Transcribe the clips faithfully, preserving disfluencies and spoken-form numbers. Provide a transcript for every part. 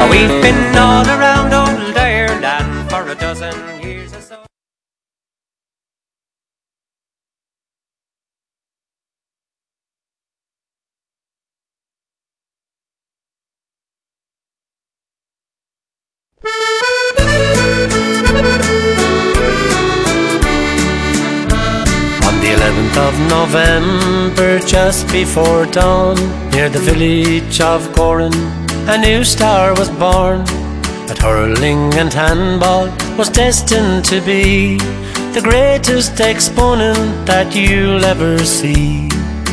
we've been all around old Ireland for a dozen years or so. On the eleventh of November, just before dawn, near the village of Goran, a new star was born. That hurling and handball was destined to be the greatest exponent that you'll ever see.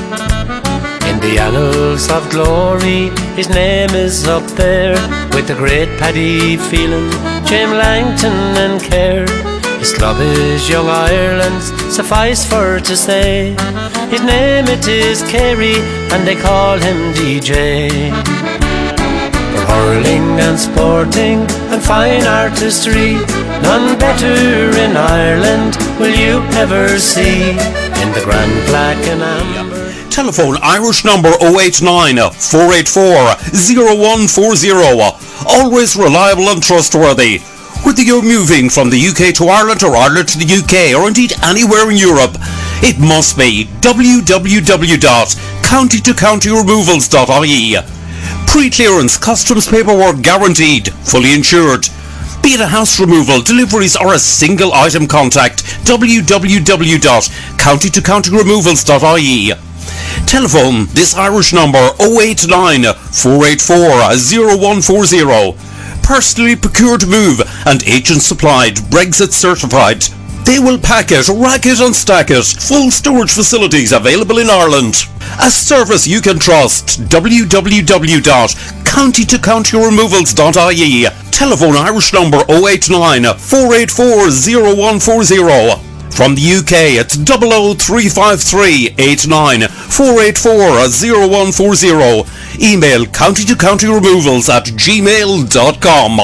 In the annals of glory, his name is up there, with the great Paddy Phelan, Jim Langton and Kerr. His club is Young Ireland's, suffice for to say, his name it is Kerry, and they call him D J. For hurling and sporting and fine artistry, none better in Ireland will you ever see. In the grand black and amber. Telephone Irish number oh eight nine, four eight four, oh one four oh. Always reliable and trustworthy. Whether you're moving from the U K to Ireland or Ireland to the U K or indeed anywhere in Europe, it must be w w w dot county to county removals dot I E. Pre-clearance customs paperwork guaranteed, fully insured. Be it a house removal, deliveries or a single item, contact w w w dot county to county removals dot I E. Telephone this Irish number oh eight nine, four eight four, oh one four oh. Personally procured move and agent supplied, Brexit certified. They will pack it, rack it and stack it. Full storage facilities available in Ireland. A service you can trust. w w w dot county to county removals dot I E. Telephone Irish number oh eight nine, four eight four, oh one four oh. From the U K, it's double oh three five three, eight nine, four eight four, oh one four oh. Email county to county removals at gmail dot com.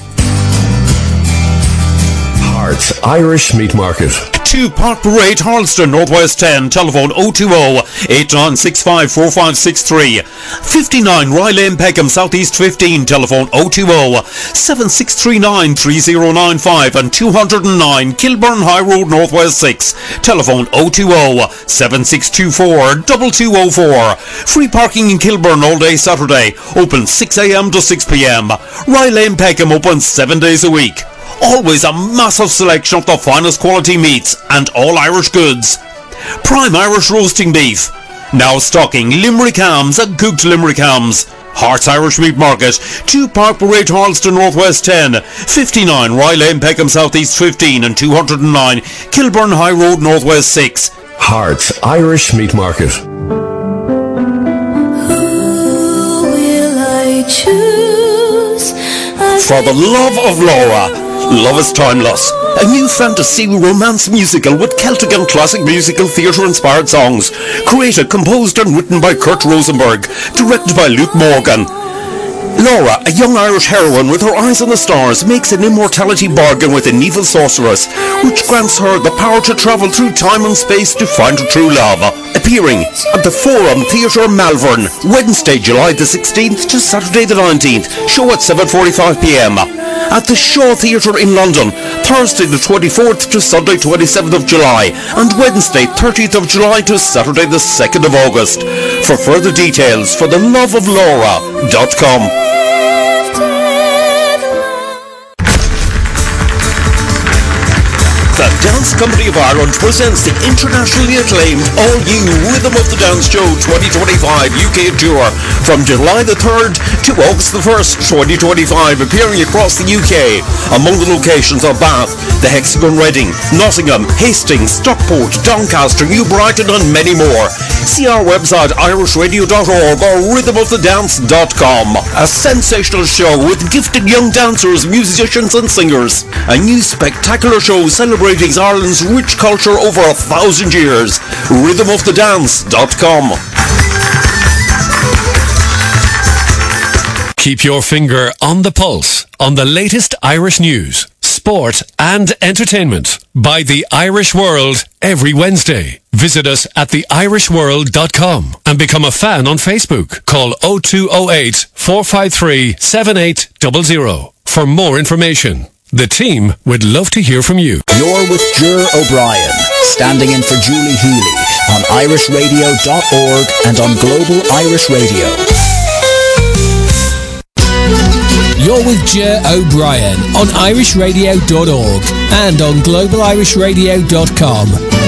Hearts Irish Meat Market. two Park Parade, Harleston, Northwest ten. Telephone oh two oh, eight nine six five, four five six three. fifty-nine Rye Lane, Peckham, Southeast fifteen. Telephone oh two oh, seven six three nine, three oh nine five. And two oh nine Kilburn High Road, Northwest six. Telephone oh two oh, seven six two four, two two oh four. Free parking in Kilburn all day Saturday. Open six a m to six p m. Rye Lane, Peckham, open seven days a week. Always a massive selection of the finest quality meats and all Irish goods. Prime Irish roasting beef. Now stocking Limerick hams and cooked Limerick hams. Hearts Irish Meat Market, two Park Parade, Harleston, Northwest ten, fifty-nine Rye Lane, Peckham, Southeast fifteen, and two oh nine Kilburn High Road, Northwest six. Hearts Irish Meat Market. Who will I choose? For the love of Laura. Love is Timeless, a new fantasy romance musical with Celtic and classic musical theatre inspired songs, created, composed and written by Kurt Rosenberg, directed by Luke Morgan. Laura, a young Irish heroine with her eyes on the stars, makes an immortality bargain with an evil sorceress, which grants her the power to travel through time and space to find her true love. Appearing at the Forum Theatre Malvern, Wednesday, July the sixteenth to Saturday the nineteenth, show at seven forty-five p m. At the Shaw Theatre in London, Thursday the twenty-fourth to Sunday twenty-seventh of July, and Wednesday thirtieth of July to Saturday the second of August. For further details, for the love of Laura dot com. The Dance Company of Ireland presents the internationally acclaimed all-new Rhythm of the Dance Show twenty twenty-five U K Tour from July the third to August the first, twenty twenty-five, appearing across the U K. Among the locations are Bath, the Hexagon Reading, Nottingham, Hastings, Stockport, Doncaster, New Brighton and many more. See our website irish radio dot org or rhythm of the dance dot com. A sensational show with gifted young dancers, musicians and singers. A new spectacular show celebrating Ireland's rich culture over a thousand years. rhythm of the dance dot com. Keep your finger on the pulse on the latest Irish news, sport and entertainment by The Irish World every Wednesday. Visit us at the irish world dot com and become a fan on Facebook. Call oh two oh eight, four five three, seven eight zero zero for more information. The team would love to hear from you. You're with Ger O'Brien, standing in for Julie Healy on irish radio dot org and on Global Irish Radio. You're with Ger O'Brien on irish radio dot org and on global irish radio dot com.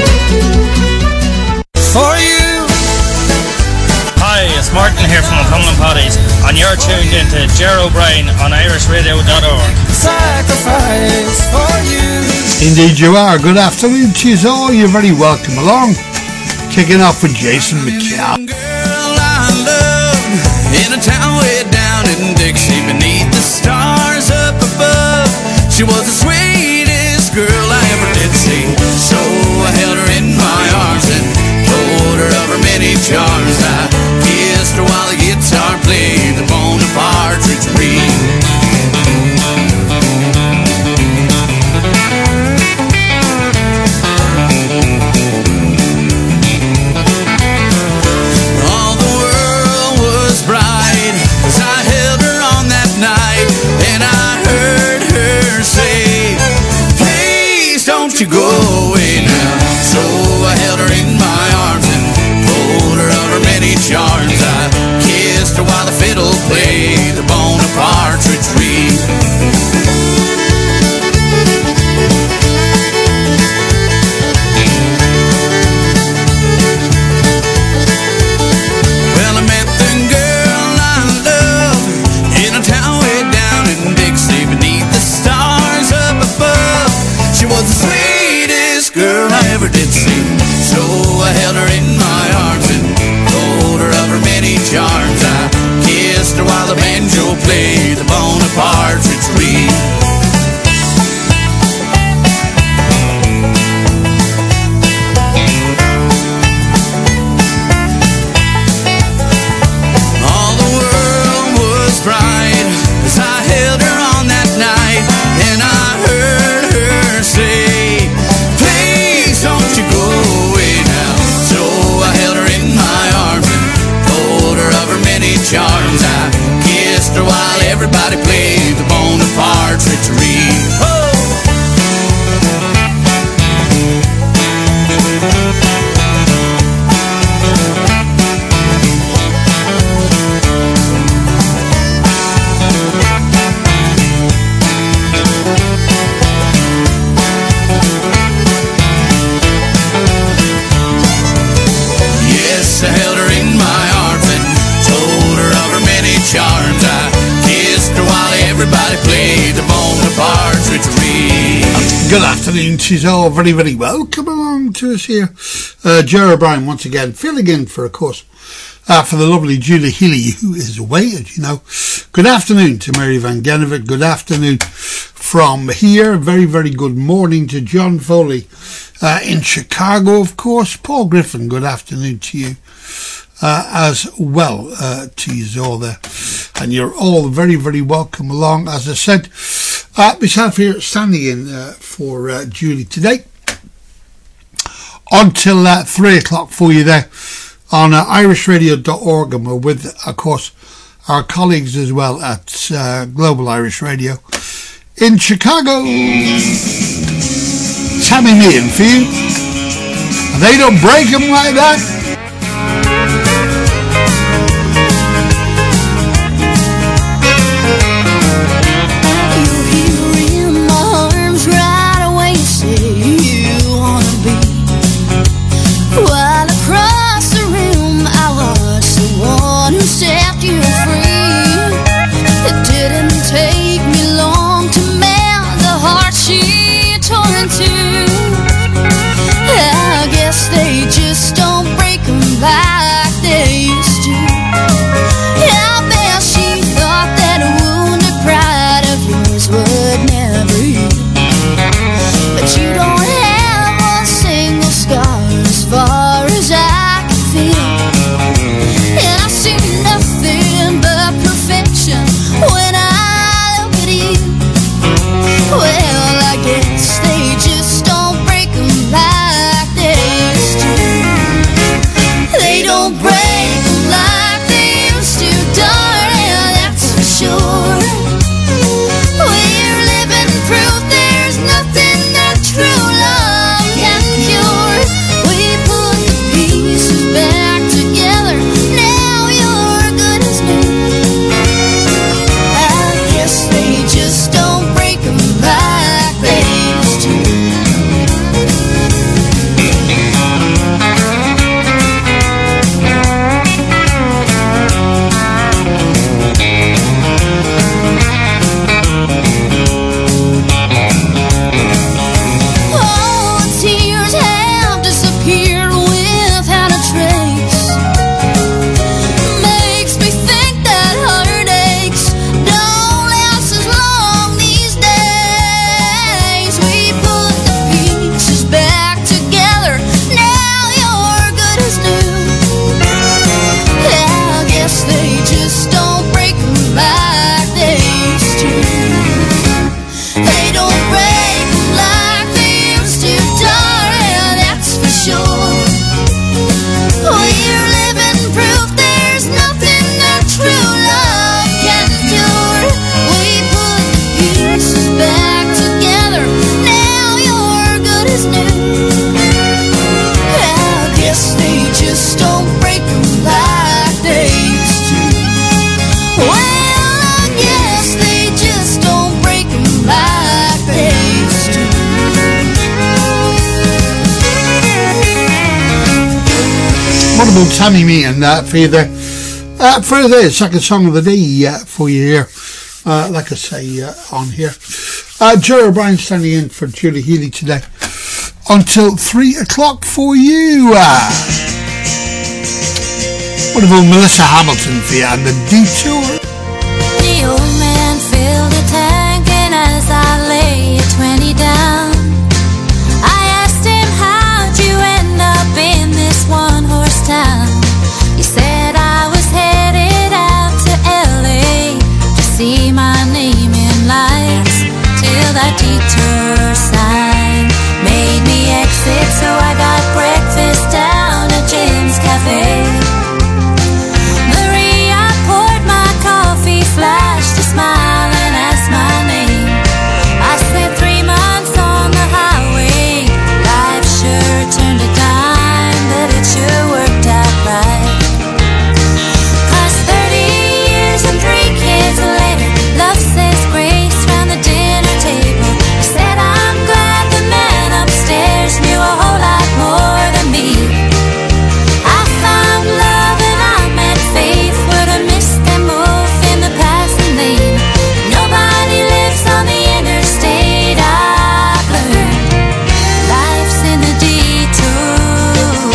For you. Hi, it's Martin here from the Cumberland Potties, and you're tuned into Ger O'Brien on irish radio dot org. Sacrifice for you. Indeed you are. Good afternoon to you all. You're very welcome along. Kicking off with Jason McCall. Girl I love in a town way down in Dixie beneath the stars up above. She was the sweetest girl I ever did see. So I held her in my arms and told her of her many charms. I kissed her while the guitar played the Bonaparte Retreat. All the world was bright as I held her on that night, and I heard her say, please don't you go away now. So I held her in my arms and told her of her many charms. I kissed her while the fiddle played the Bonaparte Retreat. Well, I met the girl I love in a town way down in Dixie beneath the stars up above. She was the sweetest girl I ever did see. So I held her in my arms and told her of her many charms. I kissed her while the banjo played the Bonaparte Retreat. All the world was bright as I held her on that night, and I heard her say, please don't you go away now. So I held her in my arms and told her of her many charms. I kissed her while everybody played the Bonaparte Retreat. Oh! Yes, I held her in my arms and told her of her many charms. I kissed her while everybody played the Bonaparte Retreat. Good afternoon to you all. Very, very welcome along to us here. Uh, Ger O'Brien once again, filling in for, of course, uh, for the lovely Julie Healy, who is away, as you know. Good afternoon to Mary Van Genevit. Good afternoon from here. Very, very good morning to John Foley uh, in Chicago, of course. Paul Griffin, good afternoon to you uh, as well, uh, to you all there. And you're all very, very welcome along. As I said, uh, myself here standing in uh, for uh, Julie today until uh, three o'clock for you there on uh, irish radio dot org, and we're with, of course, our colleagues as well at uh, Global Irish Radio in Chicago. Tammy Meehan for you. And they don't break them like that. Set you free. It didn't take me long to mend the heart she tore into. I guess they just don't break Wonderful Tammy Me and that uh, for you there. Uh, for the second song of the day uh, for you here. Uh, like I say uh, on here. Uh, Jerry O'Brien standing in for Julie Healy today. Until three o'clock for you. Uh, wonderful Melissa Hamilton for you and the Detour. The old man filled a tank and as I lay at twenty down, I asked him, how'd you end up in this one-horse town? He said I was headed out to L A to see my name in lights, till that detour sign made me exit, so I got breakfast down at Jim's Cafe. Maria poured my coffee, flashed a smile and asked my name. I spent three months on the highway. Life sure turned a dime, but it sure worked out right. Cause thirty years and three kids later, love says grace round the dinner table. He said I'm glad the man upstairs knew a whole lot more than me. I found love and I met faith, would have missed them both in the passing lane. Nobody lives on the interstate, I've learned. Life's in the detour.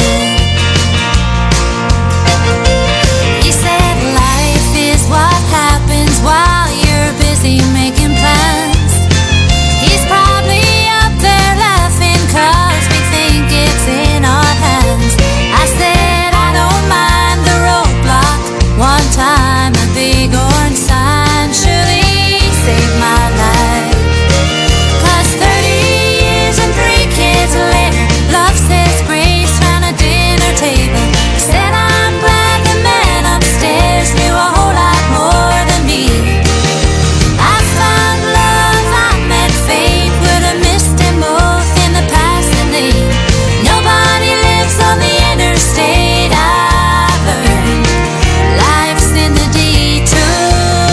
He said life is what happens while you're busy making plans. He's probably up there laughing cause we think it's in our hands. I said I don't mind the roadblock. One time a big orange sign surely saved my life. Cause thirty years and three kids later, love says grace round a dinner table. He said I'm glad the man upstairs knew a whole lot more than me. I found love, I met fate, would have missed them both in the passing lane. Nobody lives on the interstate, I've learned. Life's in the detour.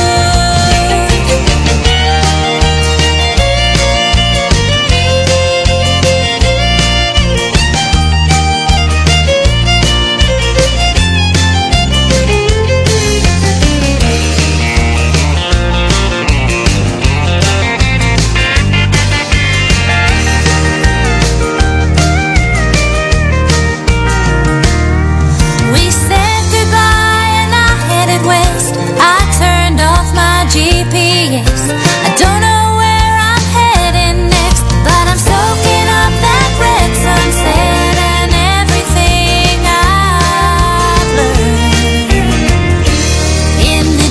We said goodbye and I headed west. I turned off my G P S. I don't know where I'm heading next, but I'm soaking up that red sunset and everything I've learned in the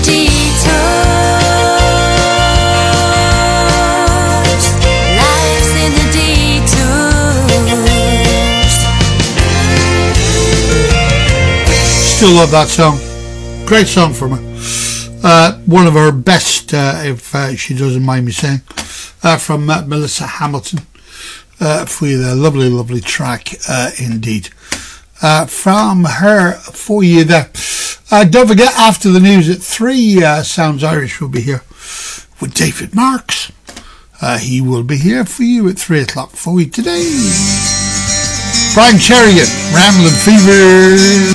detours. Life's in the detours. Still love that song. Great song from her. Uh, one of her best, uh, if uh, she doesn't mind me saying, uh, from uh, Melissa Hamilton. Uh, for you there. Lovely, lovely track uh, indeed. Uh, from her for you there. Uh, don't forget, after the news at three, uh, Sounds Irish will be here with David Marks. Uh, he will be here for you at three o'clock for you today. Brian Cherigan, Ramblin' Fever.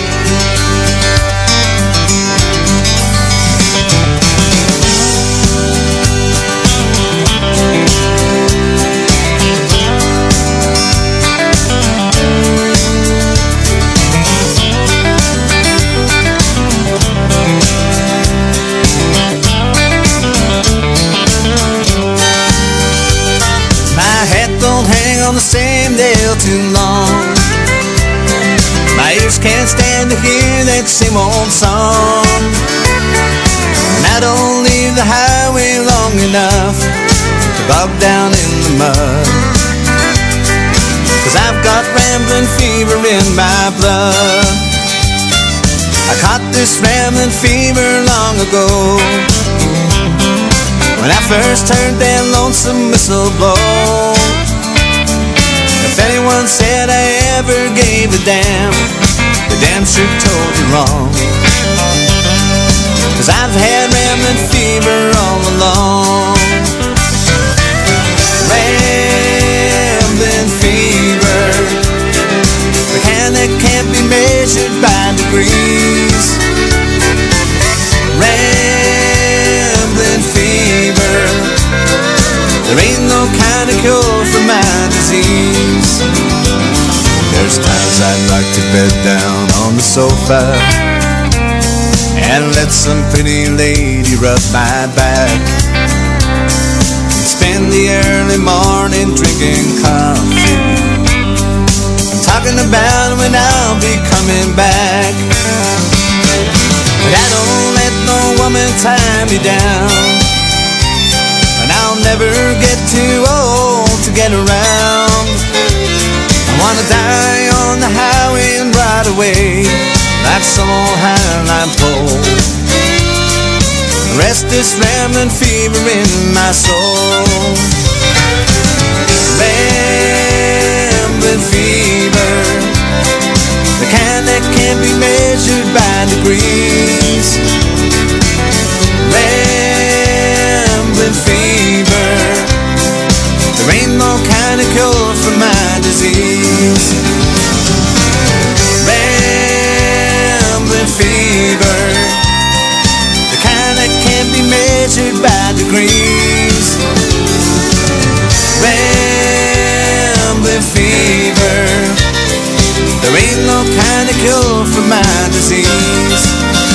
My hat don't hang on the same nail too long. My ears can't stand to hear that same old song. And I don't leave the highway long enough to bog down in the mud. Cause I've got rambling fever in my blood. I caught this rambling fever long ago, when I first heard that lonesome whistle blow. If anyone said I ever gave a damn, the damn sure told you wrong. Cause I've had rambling fever all along. Rambling fever, the kind that can't be made There ain't no kind of cure for my disease. There's times I'd like to bed down on the sofa and let some pretty lady rub my back, and spend the early morning drinking coffee, talking about when I'll be coming back. But I don't let no woman tie me down, and I'll never get too old to get around. I wanna die on the highway and ride away like some old highline pole. Rest this rambling fever in my soul. Rambling fever, the kind that can't be measured by degrees. Rambling fever, there ain't no kind of cure for my disease. Rambling fever, the kind that can't be measured by degrees. Rambling fever, there ain't no kind of cure for my disease.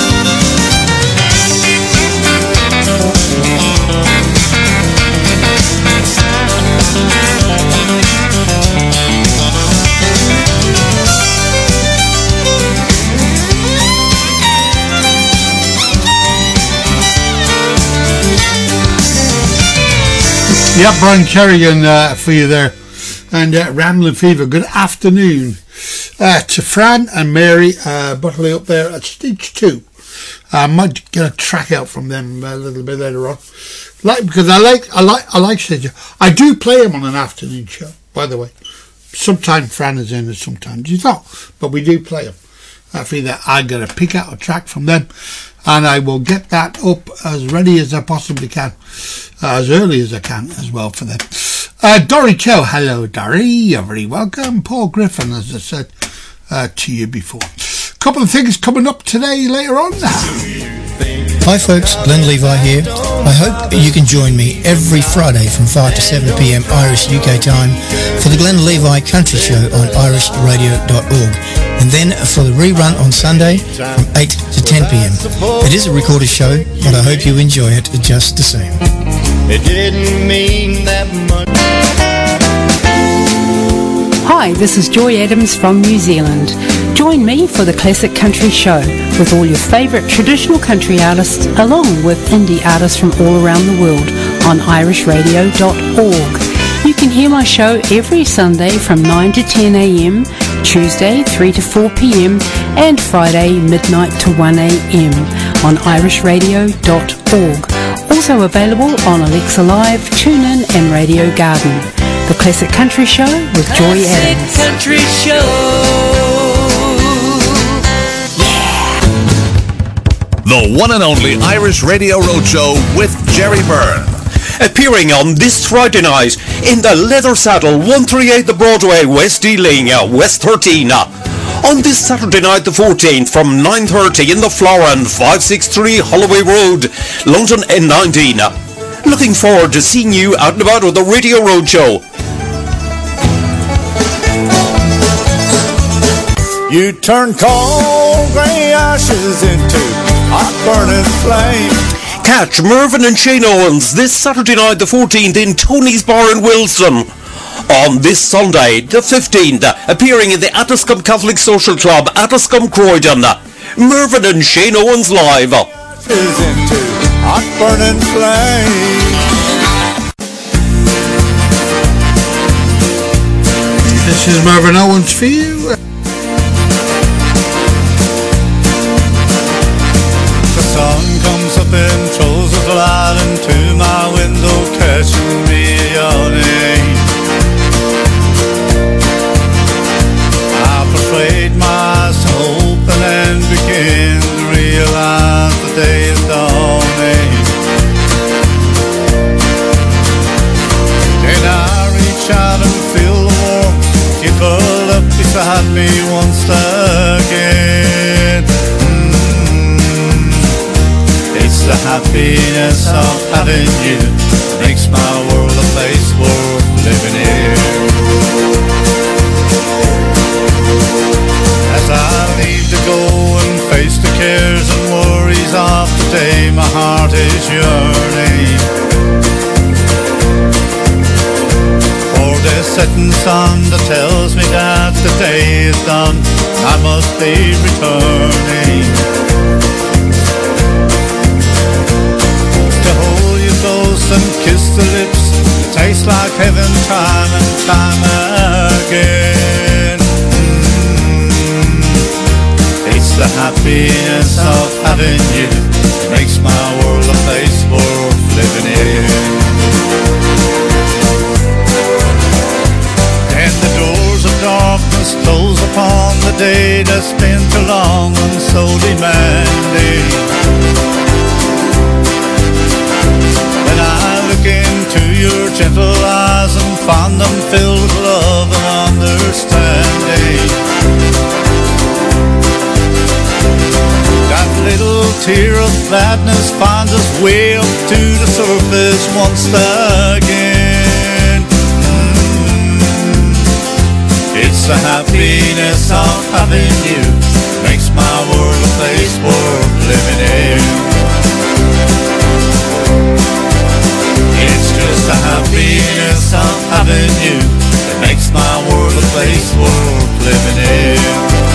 Yep, Brian Kerrigan uh, for you there. And uh, Rambling Fever, good afternoon uh, to Fran and Mary uh, Butterley up there at stage two. I might get a track out from them a little bit later on, like because I like I like I like stage two. I do play them on an afternoon show, by the way. Sometimes Fran is in and sometimes he's not, but we do play them. I feel that I gotta pick out a track from them, and I will get that up as ready as I possibly can, uh, as early as I can as well for them. Uh, Dory Cho, hello Dory, you're very welcome. Paul Griffin, as I said uh, to you before. Couple of things coming up today later on. Hi folks, Glenn Levi here. I hope you can join me every Friday from five to seven p m Irish U K time for the Glenn Levi Country Show on irish radio dot org, and then for the rerun on Sunday from eight to ten p m. It is a recorded show, but I hope you enjoy it just the same. It didn't mean that much. Hi, this is Joy Adams from New Zealand. Join me for the Classic Country Show with all your favourite traditional country artists along with indie artists from all around the world on irish radio dot org. You can hear my show every Sunday from nine to ten a m, Tuesday three to four p m and Friday midnight to one a m on irish radio dot org. Also available on Alexa Live, TuneIn and Radio Garden. The Classic Country Show with Joy Adams. Classic Country Show. The one and only Irish Radio Roadshow with Jerry Byrne. Appearing on this Friday night in the Leather Saddle, one thirty-eight The Broadway, West Ealing, West thirteen. On this Saturday night the fourteenth from nine thirty in the Florin, five sixty-three Holloway Road, London N nineteen. Looking forward to seeing you out and about with the Radio Roadshow. You turn cold grey ashes into hot burning flame. Catch Mervyn and Shane Owens this Saturday night the fourteenth in Tony's Bar in Wilson. On this Sunday the fifteenth, appearing in the Addiscombe Catholic Social Club, Addiscombe Croydon, Mervyn and Shane Owens live. Ashes into hot burning flame. This is Mervyn Owens for you. The sun comes up and throws a light into my window, catching me yawning. I persuade my eyes to open and begin to realize the day is dawning. Then I reach out and feel the warmth, you curl up beside me once again. Mm-hmm. It's the happiness of having you makes my world a place worth living in. As I leave to go and face the cares and worries of the day, my heart is yearning for the setting sun that tells me that the day is done, I must be returning to hold you close and kiss the lips that taste like heaven time and time again. The happiness of having you makes my world a place worth living in. And the doors of darkness close upon the day that's been too long and so demanding. When I look into your gentle eyes and find them filled with love and understanding, that little tear of gladness finds its way up to the surface once again. Mm. It's the happiness of having you makes my world a place worth living in. It's just the happiness of having you that makes my world a place worth living in.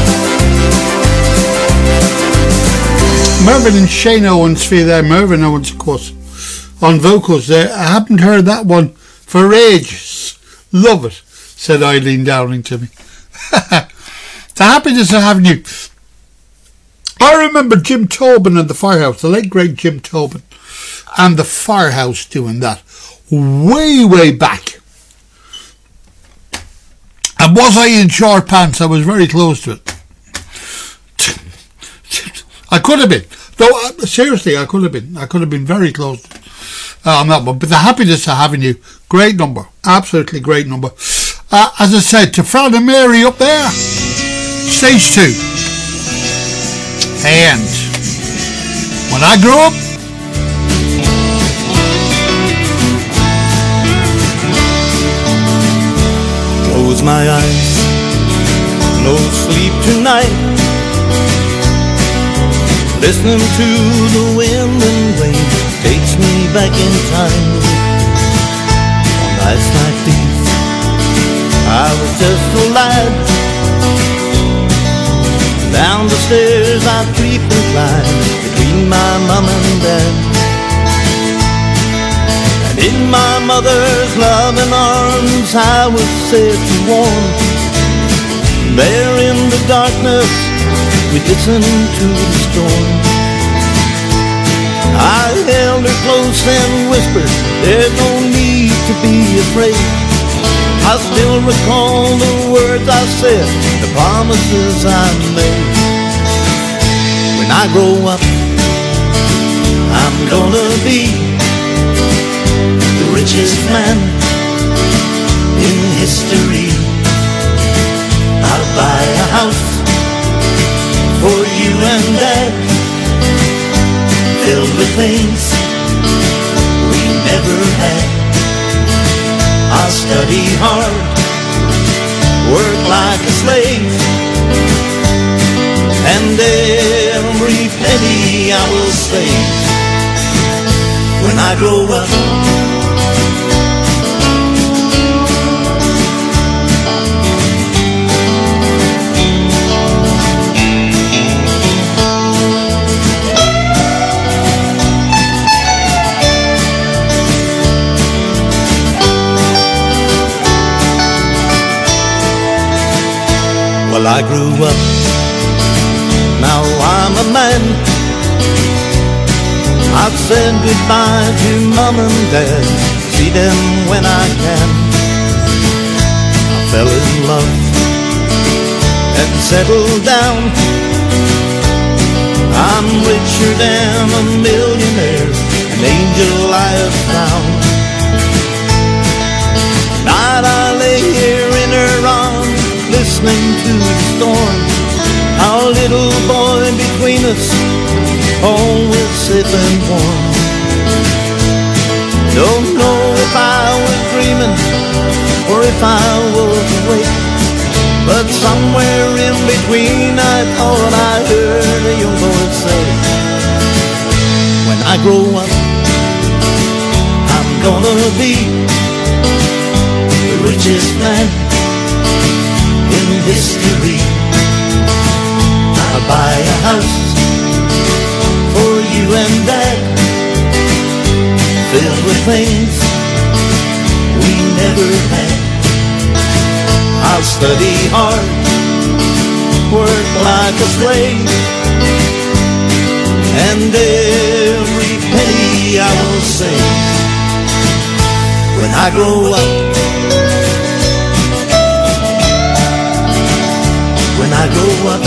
Mervyn and Shane Owens for you there. Mervyn Owens, of course, on vocals there. I haven't heard that one for ages. Love it, said Eileen Dowling to me. The happiness of having you. I remember Jim Tobin and the Firehouse, the late great Jim Tobin and the Firehouse doing that way, way back. And was I in short pants? I was very close to it. I could have been. No, uh, seriously, I could have been. I could have been very close uh, on that one. But the happiness of having you, great number. Absolutely great number. Uh, as I said, to Fran and Mary up there, stage two. And when I grow up, close my eyes, no sleep tonight, listening to the wind and rain takes me back in time. On nights like these, I was just a lad. Down the stairs I creep and climb between my mom and dad. And in my mother's loving arms I was safe and warm. There in the darkness we listened to the storm. I held her close and whispered, there's no need to be afraid. I still recall the words I said, the promises I made. When I grow up, I'm gonna be the richest man in history. I'll buy a house for you and Dad, filled with things we never had. I'll study hard, work like a slave, and every penny I will save when I grow up. Well, I grew up, now I'm a man. I've said goodbye to Mom and Dad, see them when I can. I fell in love and settled down. I'm richer than a millionaire, an angel I have found. Night I lay here in her arms, listening to the storm. Our little boy between us, always safe and warm. Don't know I was awake. But somewhere in between I thought I heard a young boy say, when I grow up, I'm gonna be the richest man in history. I'll buy a house for you and Dad, filled with things we never had. I'll study hard, work like a slave, and every penny I will save. When I grow up, when I grow up,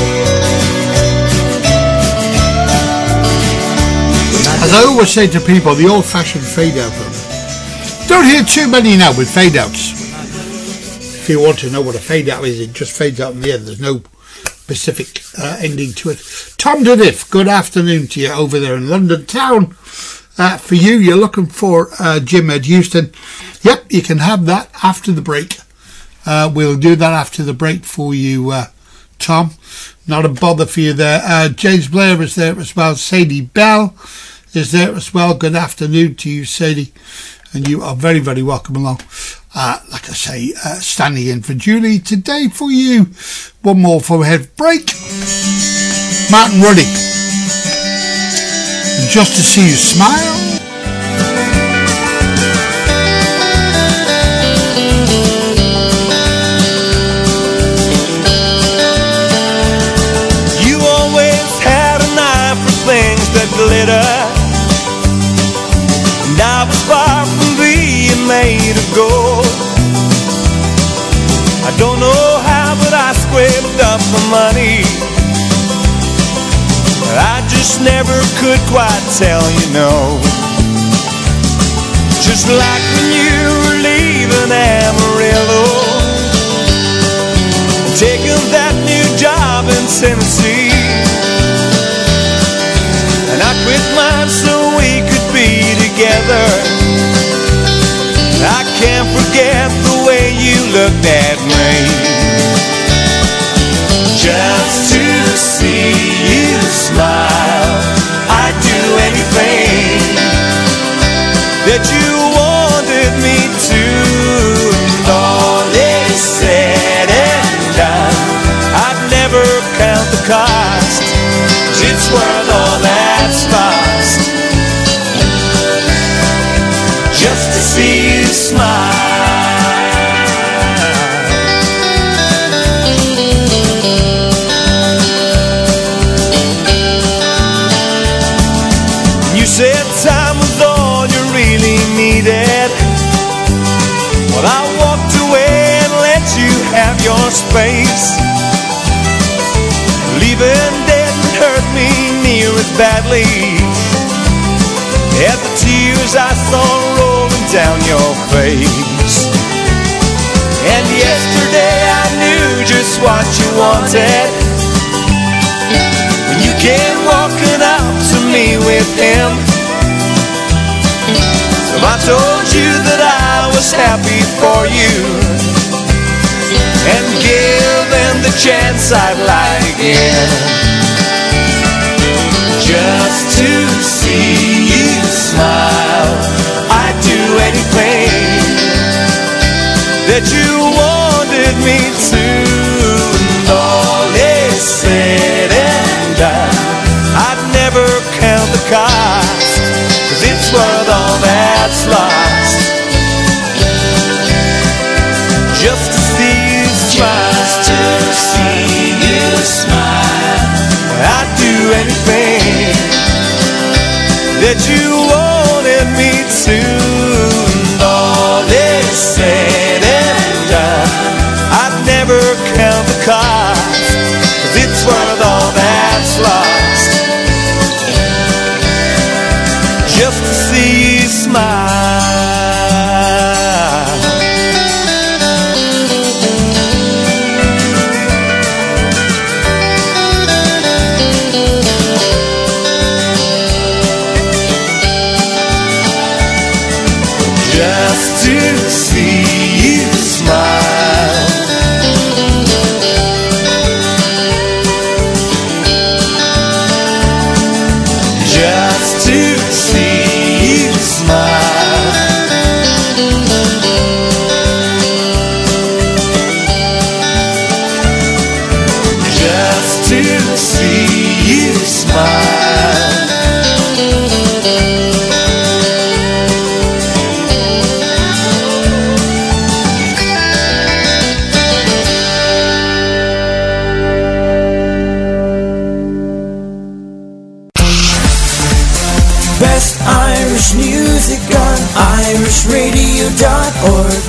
as I always say to people, the old-fashioned fade-out. Don't hear too many now with fade-outs. If you want to know what a fade-out is, it just fades out in the end. There's no specific uh, ending to it. Tom Dudiff, good afternoon to you over there in London town. Uh, for you, you're looking for uh, Jim Ed Houston. Yep, you can have that after the break. Uh, we'll do that after the break for you, uh, Tom. Not a bother for you there. Uh, James Blair is there as well. Sadie Bell is there as well. Good afternoon to you, Sadie. And you are very, very welcome along. Uh, like I say, uh, standing in for Julie today for you. One more for a head break. Martin Ruddy. Just to see you smile. You always had an eye for things that glitter, and I was far from being made of gold. I don't know how, but I scraped up the money. I just never could quite tell, you know. Just like when you were leaving Amarillo, taking that new job in Tennessee, and I quit mine so we could be together. I can't forget the way you looked at me. Just to see you smile, I'd do anything that you wanted me to. And all is said and done, I'd never count the cost, 'cause it's worth all that's lost. Just to see you smile. You said time was all you really needed, but I walked away and let you have your space. Leaving didn't hurt me near as badly as the tears I saw rolling down your face. And yesterday I knew just what you wanted when you came walking up to me with him. So I told you that I was happy for you, and given the chance I'd lie again. Just to see you smile, I'd do anything that you wanted me to. And all is said and done, I'd never count the cost, 'cause it's worth all that's lost. Just to see you smile, just to see you smile, I'd do anything that you wanted me to. And all is said and done, I'd never count the cost, 'cause it's worth all that's lost. Just to see you smile. just to see you smile. Just to see you smile. Just to see you smile. Best Irish music on irish radio dot org.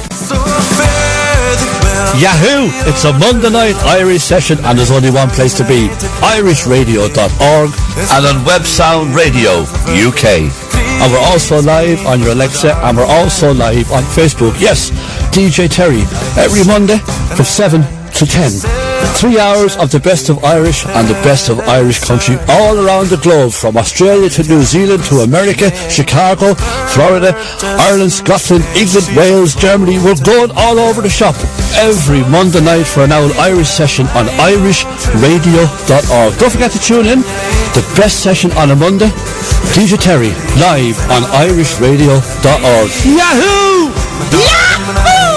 Yahoo! It's a Monday night Irish session and there's only one place to be, irish radio dot org and on Web Sound Radio U K. And we're also live on your Alexa and we're also live on Facebook. Yes, D J Terry, every Monday from seven to ten. Three hours of the best of Irish and the best of Irish country all around the globe, from Australia to New Zealand to America, Chicago, Florida, Ireland, Scotland, England, Wales, Germany. We're going all over the shop every Monday night for an hour Irish session on irish radio dot org. Don't forget to tune in. The best session on a Monday, D J Terry, live on irish radio dot org. Yahoo! Yahoo!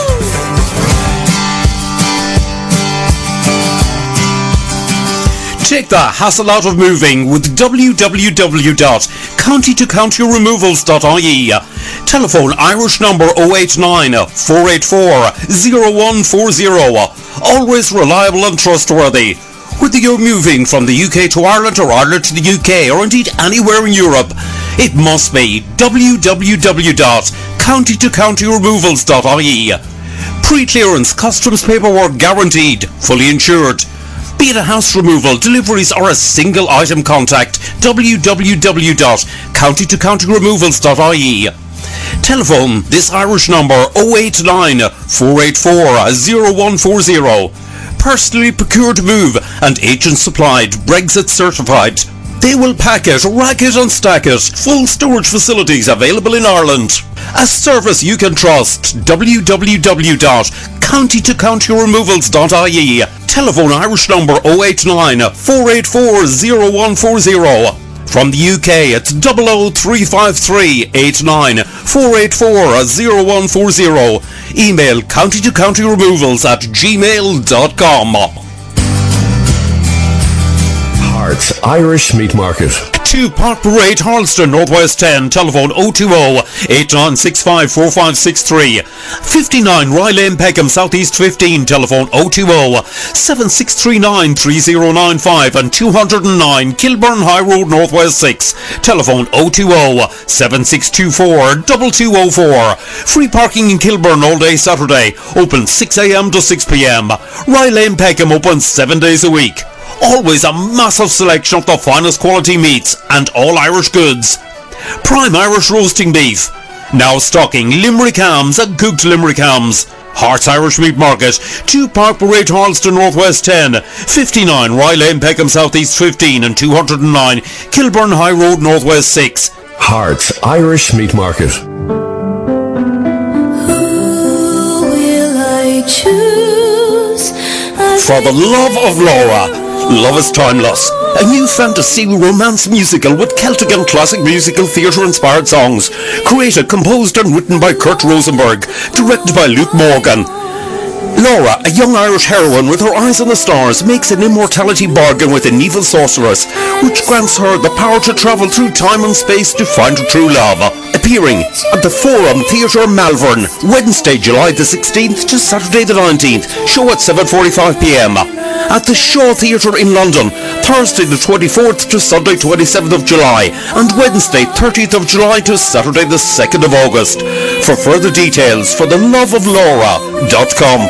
Take the hassle out of moving with w w w dot county to county removals dot I E. Telephone Irish number oh eight nine, four eight four, oh one four oh. Always reliable and trustworthy. Whether you're moving from the U K to Ireland or Ireland to the U K or indeed anywhere in Europe, it must be w w w dot county to county removals dot I E. Pre-clearance customs paperwork guaranteed, fully insured. Be it a house removal, deliveries or a single item, contact w w w dot county to county removals dot I E. Telephone this Irish number oh eight nine, four eight four, oh one four oh. Personally procured move and agent supplied, Brexit certified. They will pack it, rack it and stack it. Full storage facilities available in Ireland. A service you can trust. w w w dot county to county removals dot I E. Telephone Irish number oh eight nine, four eight four, oh one four oh. From the U K it's double oh three five three, eight nine, four eight four, oh one four oh. Email county to county removals at gmail dot com. Hearts Irish Meat Market. two Park Parade, Harleston, Northwest ten. Telephone oh two oh, eight nine six five, four five six three. fifty-nine Rye Lane, Peckham, Southeast fifteen. Telephone oh two oh, seven six three nine, three oh nine five. And two oh nine Kilburn High Road, Northwest six. Telephone oh two oh, seven six two four, two two oh four. Free parking in Kilburn all day Saturday. Open six a m to six p m. Rye Lane, Peckham open seven days a week. Always a massive selection of the finest quality meats and all Irish goods. Prime Irish roasting beef. Now stocking Limerick hams and cooked Limerick hams. Hearts Irish Meat Market, two Park Parade, Harleston, Northwest ten, fifty-nine Rye Lane, Peckham, Southeast fifteen, and two oh nine Kilburn High Road, Northwest six. Hearts Irish Meat Market. Who will I choose? For the love of Laura. Love is Timeless, a new fantasy romance musical with Celtic and classic musical theatre-inspired songs. Created, composed and written by Kurt Rosenberg, directed by Luke Morgan. Laura, a young Irish heroine with her eyes on the stars, makes an immortality bargain with an evil sorceress, which grants her the power to travel through time and space to find her true love. Appearing at the Forum Theatre Malvern, Wednesday, July the sixteenth to Saturday the nineteenth, show at seven forty-five p m. At the Shaw Theatre in London, Thursday the twenty-fourth to Sunday twenty-seventh of July, and Wednesday thirtieth of July to Saturday the second of August. For further details, for the love of laura dot com.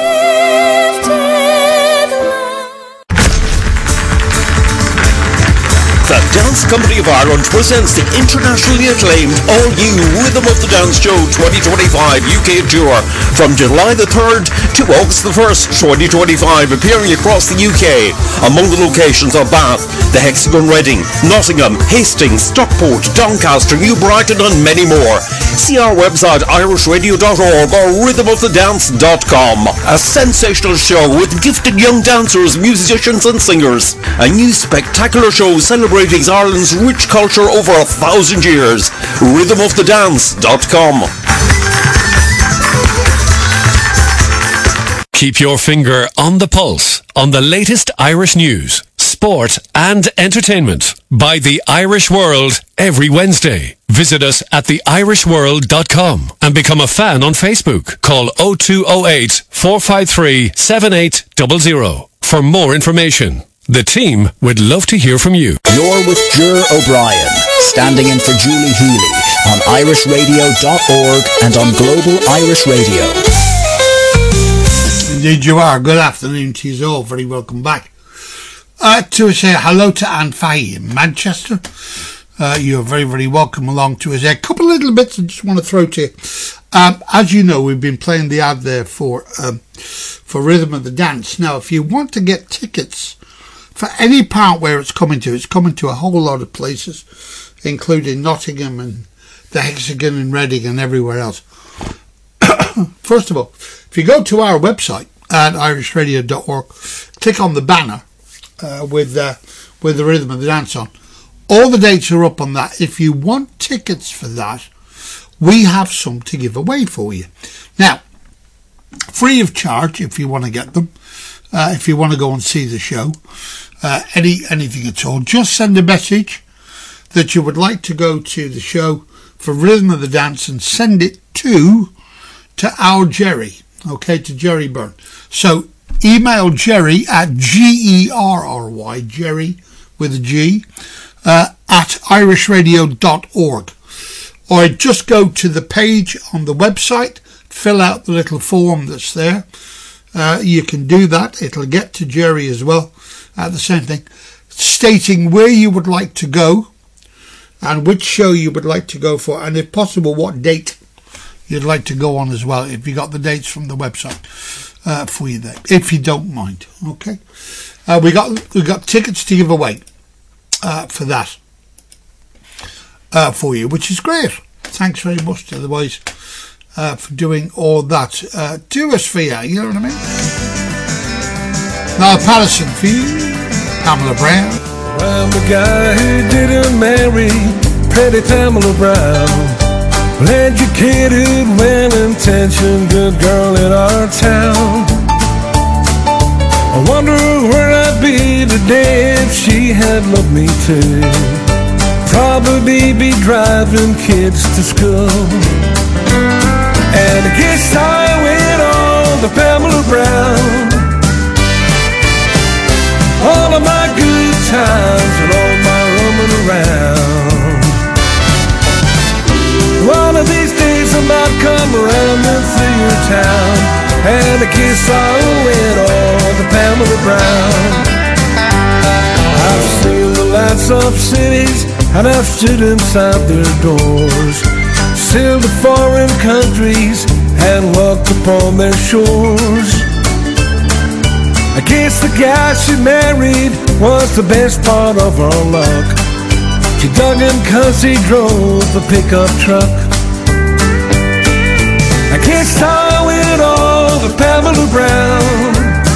The Dance Company of Ireland presents the internationally acclaimed all-new Rhythm of the Dance Show twenty twenty-five U K Tour from July the third to August the first, twenty twenty-five, appearing across the U K. Among the locations are Bath, the Hexagon Reading, Nottingham, Hastings, Stockport, Doncaster, New Brighton and many more. See our website irish radio dot org or rhythm of the dance dot com. A sensational show with gifted young dancers, musicians and singers. A new spectacular show celebrating Ireland's rich culture over a thousand years. rhythm of the dance dot com. Keep your finger on the pulse on the latest Irish news, sport and entertainment by The Irish World every Wednesday. Visit us at the irish world dot com and become a fan on Facebook. Call oh two oh eight, four five three, seven eight zero zero for more information. The team would love to hear from you. You're with Ger O'Brien, standing in for Julie Healy on irish radio dot org and on Global Irish Radio. Indeed you are. Good afternoon to you all. Very welcome back. Uh, to say hello to Anne Fahey in Manchester. Uh, you're very, very welcome along to us. A couple of little bits I just want to throw to you. Um, as you know, we've been playing the ad there for um, for Rhythm of the Dance. Now, if you want to get tickets for any part where it's coming to, it's coming to a whole lot of places, including Nottingham and the Hexagon and Reading and everywhere else. First of all, if you go to our website at irish radio dot org, click on the banner uh, with uh, with the Rhythm of the Dance on. All the dates are up on that. If you want tickets for that, we have some to give away for you. Now, free of charge if you want to get them. Uh, if you want to go and see the show, uh, any anything at all, just send a message that you would like to go to the show for Rhythm of the Dance and send it to to our Jerry, okay, to Jerry Byrne. So email Jerry at G E R R Y, Jerry with a G, uh, at irish radio dot org. Or just go to the page on the website, fill out the little form that's there. Uh, you can do that. It'll get to Jerry as well, uh, the same thing, stating where you would like to go and which show you would like to go for, and if possible, what date you'd like to go on as well, if you got the dates from the website uh, for you there, if you don't mind. Okay, uh, we got we got tickets to give away uh, for that uh, for you, which is great. Thanks very much to the boys uh, for doing all that. Uh, do us for you, you know what I mean? Now, Patterson for you, Pamela Brown. I'm the guy who didn't marry pretty Pamela Brown. Well, educated, well-intentioned, good girl in our town. I wonder where I'd be today if she had loved me too. Probably be driving kids to school. And I guess I went on to Pamela Brown. All of my good times and all my roaming around. One of these days I might come around and through your town, and I guess I went on to Pamela Brown. I've seen the lights of cities and I've stood inside their doors, sailed to foreign countries and walked upon their shores. I guess the guy she married was the best part of her luck. She dug him 'cause he drove a pickup truck. I guess I went on to Pamela Brown.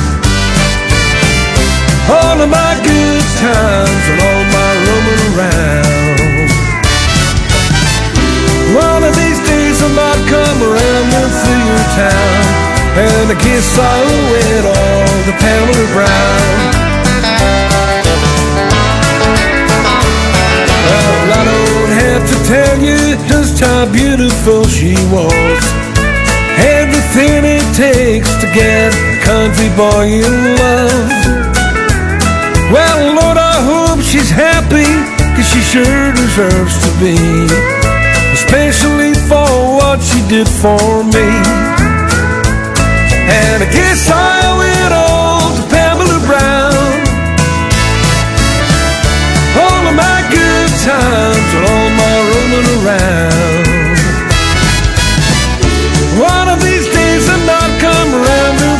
All of my good times and all my roaming around. One of these days I might come around and through your town, and I guess I went on to Pamela Brown. Well, I don't have to tell you just how beautiful she was. Everything it takes to get a country boy in love. Well, Lord, I hope she's happy, 'cause she sure deserves to be, especially for what she did for me. And I guess I went on to Pamela Brown. All of my good times and all my roaming around. One of these days I'm not come around and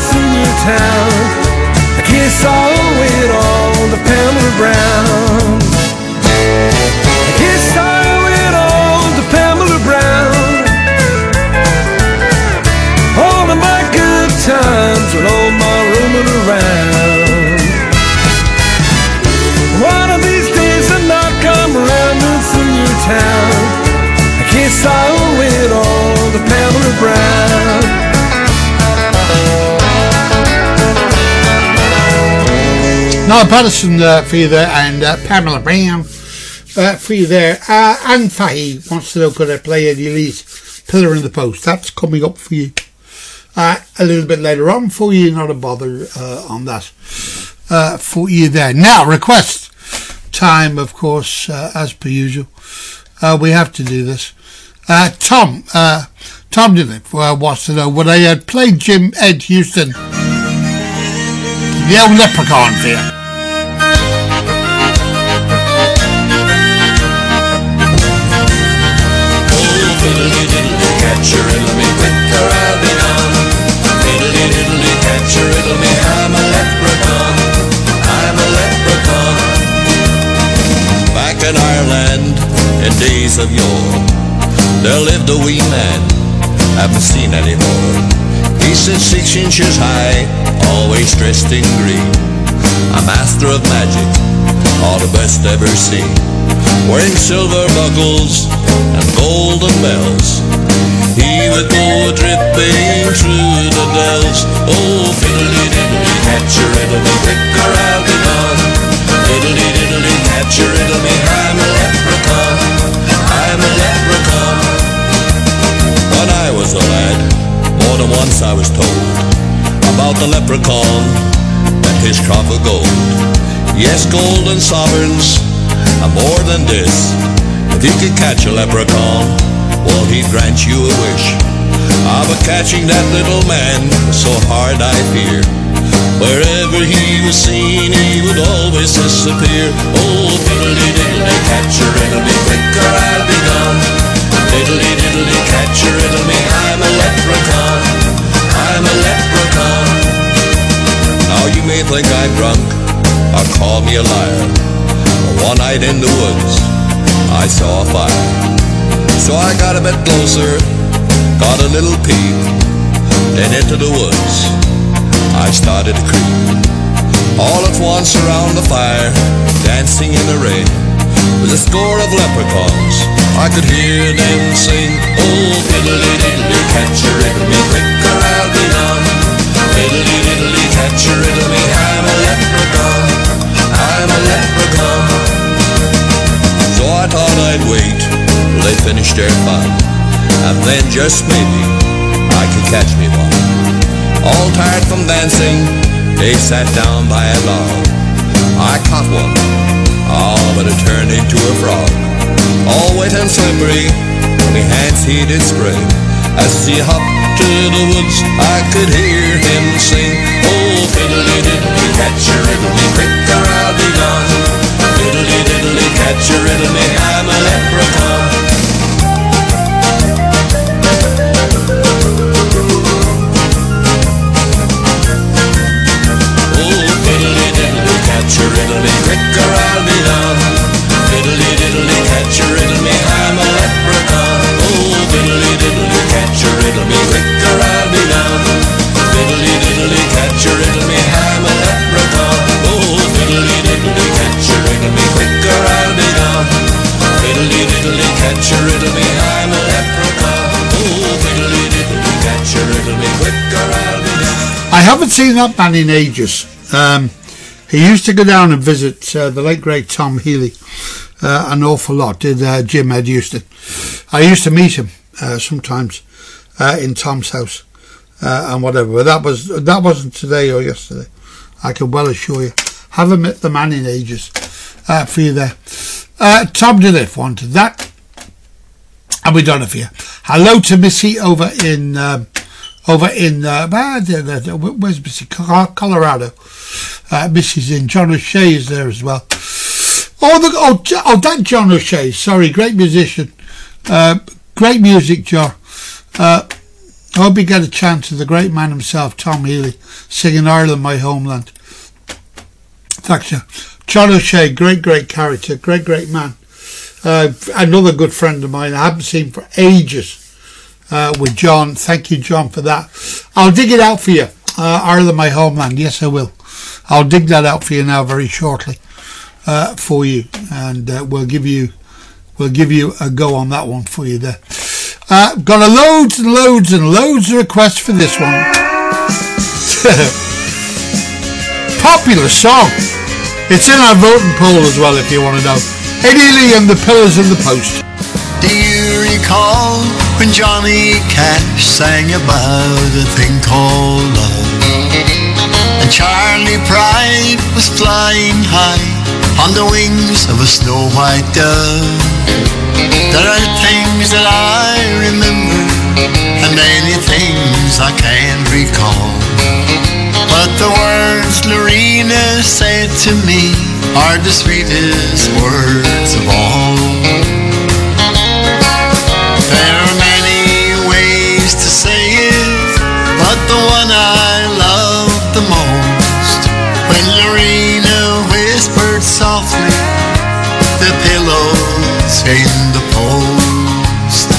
Niall Patterson uh, for you there, and uh, Pamela Brown uh, for you there. Uh, Anne Fahey wants to know could I play Eddie Lee's Pillar in the Post. That's coming up for you uh, a little bit later on for you. Not a bother uh, on that uh, for you there. Now, request time, of course, uh, as per usual. Uh, we have to do this. Uh, Tom, uh, Tom Dillon uh, wants to know would I had played Jim Ed Houston, the old Leprechaun for you. Catch your riddle me quick or I'll be gone. Diddly diddly catch your riddle me, I'm a leprechaun, I'm a leprechaun. Back in Ireland, in days of yore, there lived a wee man, haven't seen anymore. He stood six inches high, always dressed in green, a master of magic, all the best ever seen, wearing silver buckles and golden bells. He would go dripping through the dells. Oh, fiddly diddly, catch your riddle me quick or I'll be gone. Fiddly diddly, catch your riddle me, I'm a leprechaun, I'm a leprechaun. When I was a lad, more than once I was told about the leprechaun and his crop of gold. Yes, gold and sovereigns, and more than this, if you could catch a leprechaun, well, he'd grant you a wish. Ah, but catching that little man was so hard, I fear. Wherever he was seen, he would always disappear. Oh, fiddly diddly, catch your riddle me quick or I'll be gone. Diddly diddly, catch your riddle me, I'm a leprechaun, I'm a leprechaun. Now you may think I'm drunk or call me a liar, but one night in the woods I saw a fire. So I got a bit closer, got a little peep, then into the woods I started to creep. All at once around the fire, dancing in the rain, was a score of leprechauns, I could hear them sing. Oh, fiddly diddly, catch a riddle me quick or I'll be gone. Fiddly diddly, catch a riddle me, I'm a leprechaun, I'm a leprechaun. So I thought I'd wait till they finished their fun, and then just maybe I could catch me one. All tired from dancing, they sat down by a log. I caught one, oh, but it turned into a frog. All wet and slippery, my hands he did spread. As he hopped to the woods, I could hear him sing. Oh, fiddly diddly, catch a riddle me quick or I'll be gone. Fiddly diddly, catch a riddle me, I'm a leprechaun. Catch a riddle me quick or I'll be gone. Fiddly diddly, catch a riddle me, I'm a leprechaun. Oh, fiddly diddly, catch a riddle me quick or I'll be gone. Fiddly diddly, catch a riddle me, I'm a leprechaun. Oh, fiddly diddly, catch a riddle me quick or I'll be gone. Fiddly diddly, catch a riddle me, I'm a leprechaun. Oh, fiddly diddly, catch a riddle me quick or I'll be gone. I haven't seen that man in ages. Um, He used to go down and visit uh, the late great Tom Healy uh, an awful lot, did uh, Jim Ed Houston. I used to meet him uh, sometimes uh, in Tom's house uh, and whatever, but that, was, that wasn't today or yesterday, I can well assure you. Haven't met the man in ages uh, for you there. Uh, Tom Dillif wanted that, and we done it for you. Hello to Missy over in... Um, Over in, uh, where's Missy? Colorado. Uh, Missy's in. John O'Shea is there as well. Oh, the, oh, oh, that John O'Shea. Sorry, great musician. Uh, great music, John. Uh, I hope you get a chance of the great man himself, Tom Healy, singing Ireland, My Homeland. Thanks, you. John O'Shea, great, great character, great, great man. Uh, another good friend of mine I haven't seen for ages. Uh, with John. Thank you, John, for that. I'll dig it out for you. Uh, Ireland, My Homeland. Yes, I will. I'll dig that out for you now very shortly uh, for you, and uh, we'll give you we'll give you a go on that one for you there. Uh, got a loads and loads and loads of requests for this one. Popular song. It's in our voting poll as well if you want to know. Eddie Lee and the Pillars in the Post. Do you recall when Johnny Cash sang about a thing called love? And Charlie Pride was flying high on the wings of a snow-white dove. There are things that I remember and many things I can't recall, but the words Lorena said to me are the sweetest words of all. There are many ways to say it, but the one I love the most, when Lorena whispered softly, the pillows in the post.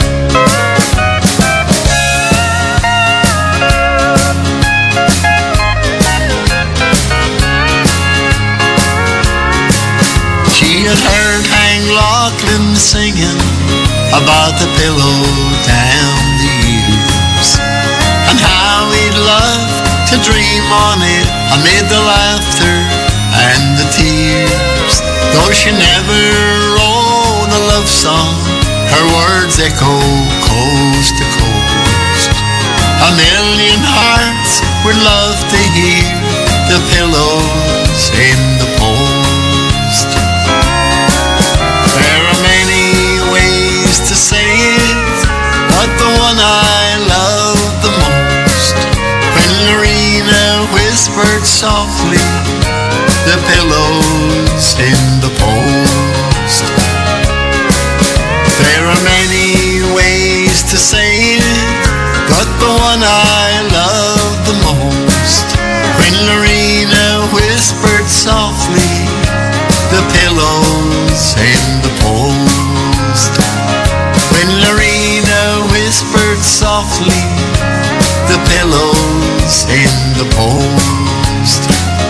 She had heard Hank Lachlan singing about the pillow down the years, and how he'd love to dream on it amid the laughter and the tears. Though she never wrote a love song, her words echo coast to coast. A million hearts would love to hear the pillows in the post. There are many ways to say it, but the one I love the most, when Lorena whispered softly, the pillows in the post. There are many ways to say it, but the one I love the most, when Lorena whispered softly, the pillows in the post. When Lorena whispered softly, the pillows in the post.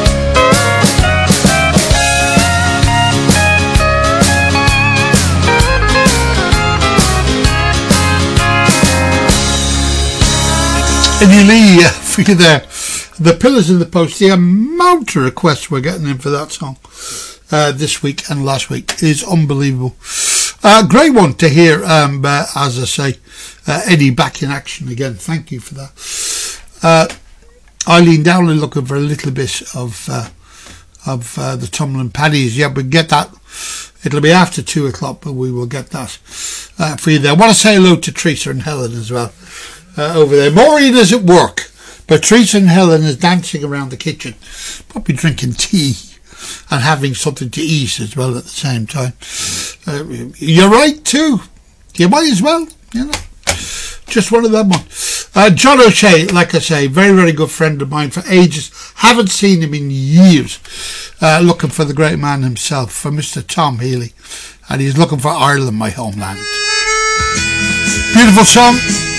Eddie Lee, uh, for you there. The Pillars in the Post. The amount of requests we're getting in for that song uh, this week and last week is unbelievable. Uh, great one to hear, um, uh, as I say, uh, Eddie back in action again. Thank you for that. Uh, Eileen Dowling looking for a little bit of uh, of uh, the Tumbling Paddies. Yeah, we'll get that. It'll be after two o'clock, but we will get that uh, for you there. I want to say hello to Teresa and Helen as well. Uh, over there. Maureen is at work, but Teresa and Helen is dancing around the kitchen, probably drinking tea and having something to eat as well at the same time. Uh, you're right too. You might as well, you know. Just one of them ones. Uh, John O'Shea, like I say, very, very good friend of mine for ages. Haven't seen him in years. Uh, looking for the great man himself, for Mister Tom Healy. And he's looking for Ireland, my homeland. Beautiful song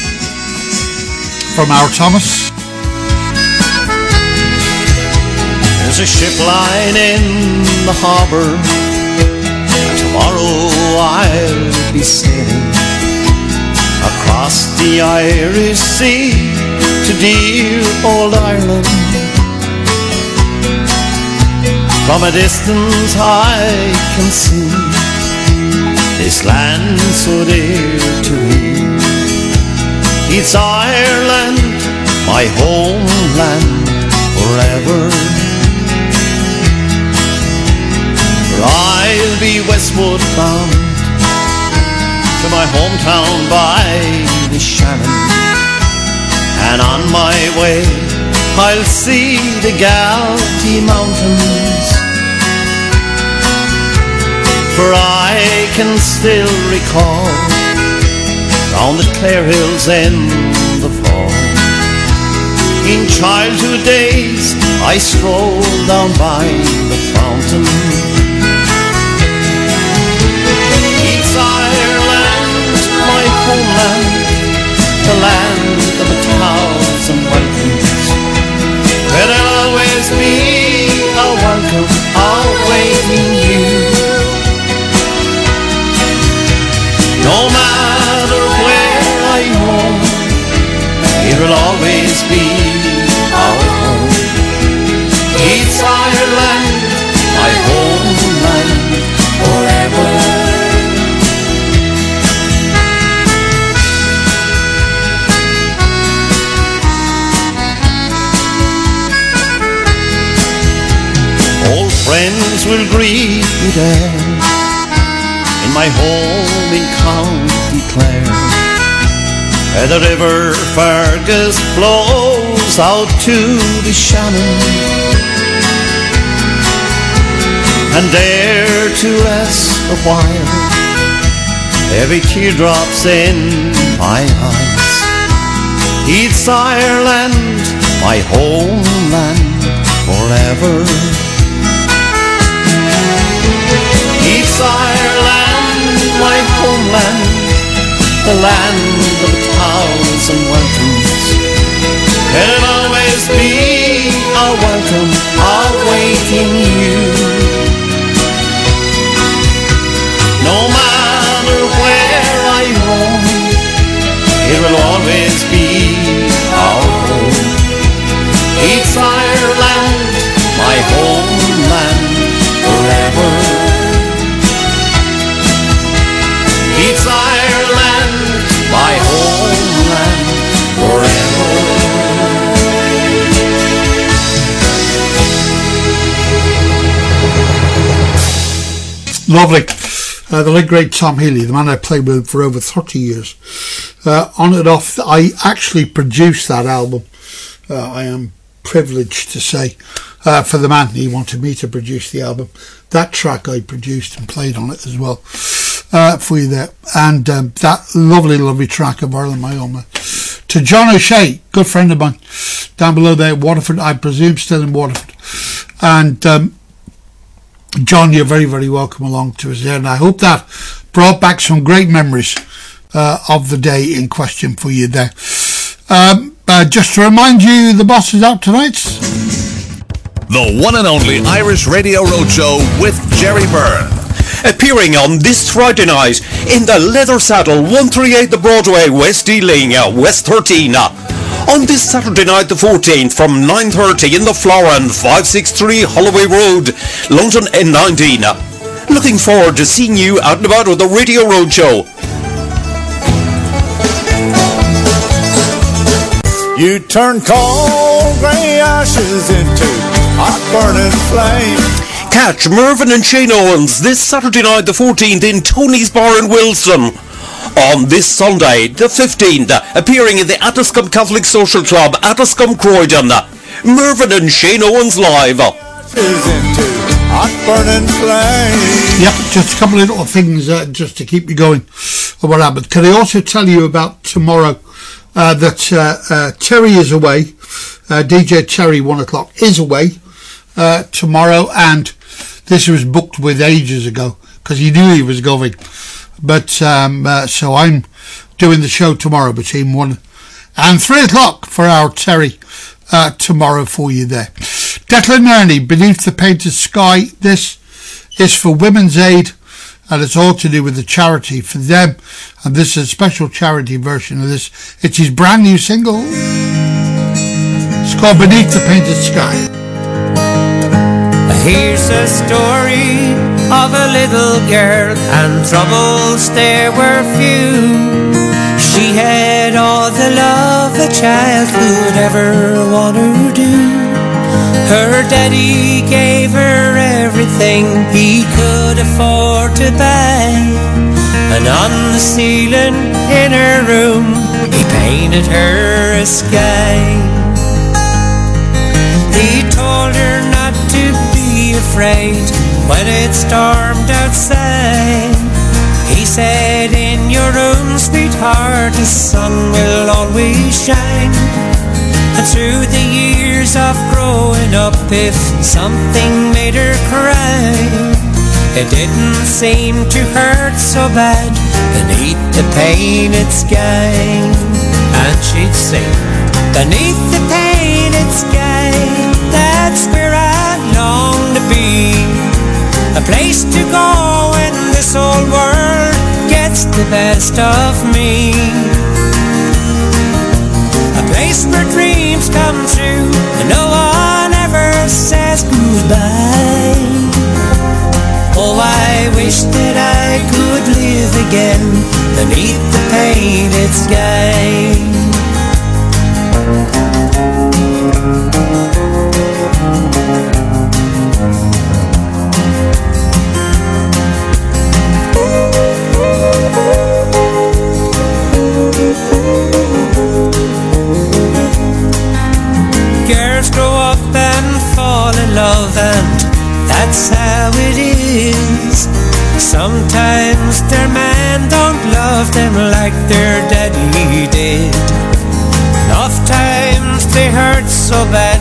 from our Thomas. There's a ship lying in the harbour, and tomorrow I'll be sailing across the Irish Sea to dear old Ireland. From a distance I can see this land so dear to me. It's Ireland, my homeland forever. For I'll be westward bound to my hometown by the Shannon, and on my way I'll see the Galtee Mountains. For I can still recall round the Clare Hills in the fall, in childhood days I strolled down by the fountain. It's Ireland, my homeland, the land of a thousand welcomes, where there'll always be a welcome awaiting you. No matter where I roam, it will always be our home. It's Ireland, friends will greet me there in my home in County Clare, where the river Fergus flows out to the Shannon, and there to rest a while, every teardrop's in my eyes. It's Ireland, my homeland forever. It's Ireland, my homeland, the land of a thousand welcomes. It'll always be a welcome awaiting you. No matter where I roam, it will always be our home. It's Ireland, my homeland forever. It's Ireland, my homeland forever. Lovely. Uh, the late great Tom Healy, the man I played with for over thirty years. Uh, on and off, I actually produced that album. Uh, I am privileged to say, uh, for the man, he wanted me to produce the album. That track I produced and played on it as well, uh, for you there. And um, that lovely, lovely track of Ireland, my own man. To John O'Shea, good friend of mine, down below there at Waterford, I presume still in Waterford. And um, John, you're very, very welcome along to us there. And I hope that brought back some great memories uh, of the day in question for you there. Um, uh, just to remind you, the boss is out tonight. The one and only Irish Radio Roadshow with Jerry Byrne. Appearing on this Friday night in the Leather Saddle, one thirty-eight The Broadway, West Ealing, West thirteen. On this Saturday night the fourteenth from nine thirty in the Florin, five sixty-three Holloway Road, London N nineteen. Looking forward to seeing you out and about with the Radio Roadshow. You turn cold grey ashes into hot burning flame. Catch Mervyn and Shane Owens this Saturday night the fourteenth in Tony's Bar in Wilson. On this Sunday the fifteenth, appearing in the Addiscombe Catholic Social Club, Addiscombe Croydon, Mervyn and Shane Owens live. Into hot burning flame. Yep, just a couple of little things uh, just to keep you going. What happened? Can I also tell you about tomorrow? Uh, that uh, uh, Terry is away. Uh, D J Terry, one o'clock, is away uh, tomorrow, and this was booked with ages ago because he knew he was going. But um, uh, so I'm doing the show tomorrow between one and three o'clock for our Terry uh, tomorrow for you there. Declan Ernie, Beneath the Painted Sky. This is for Women's Aid, and it's all to do with the charity for them. And this is a special charity version of this. It's his brand new single. It's called Beneath the Painted Sky. Here's a story of a little girl, and troubles there were few. She had all the love a child could ever want to do. Her daddy gave her everything he could afford to buy, and on the ceiling in her room he painted her a sky. He told her not to be afraid when it stormed outside. He said, in your room, sweetheart, the sun will always shine. And through the years of growing up, if something made her cry, it didn't seem to hurt so bad beneath the painted sky. And she'd sing, beneath the painted sky, that's where I long to be. A place to go when this old world gets the best of me. A place where dreams come true and no one ever says goodbye. Oh, I wish that I could live again beneath the painted sky.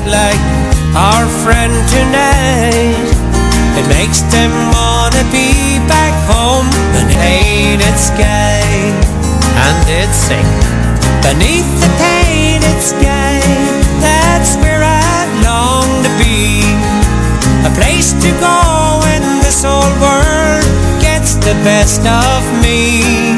like our friend tonight. It makes them wanna be back home beneath the painted sky. And they'd sing, beneath the painted sky, that's where I long to be. A place to go when this old world gets the best of me.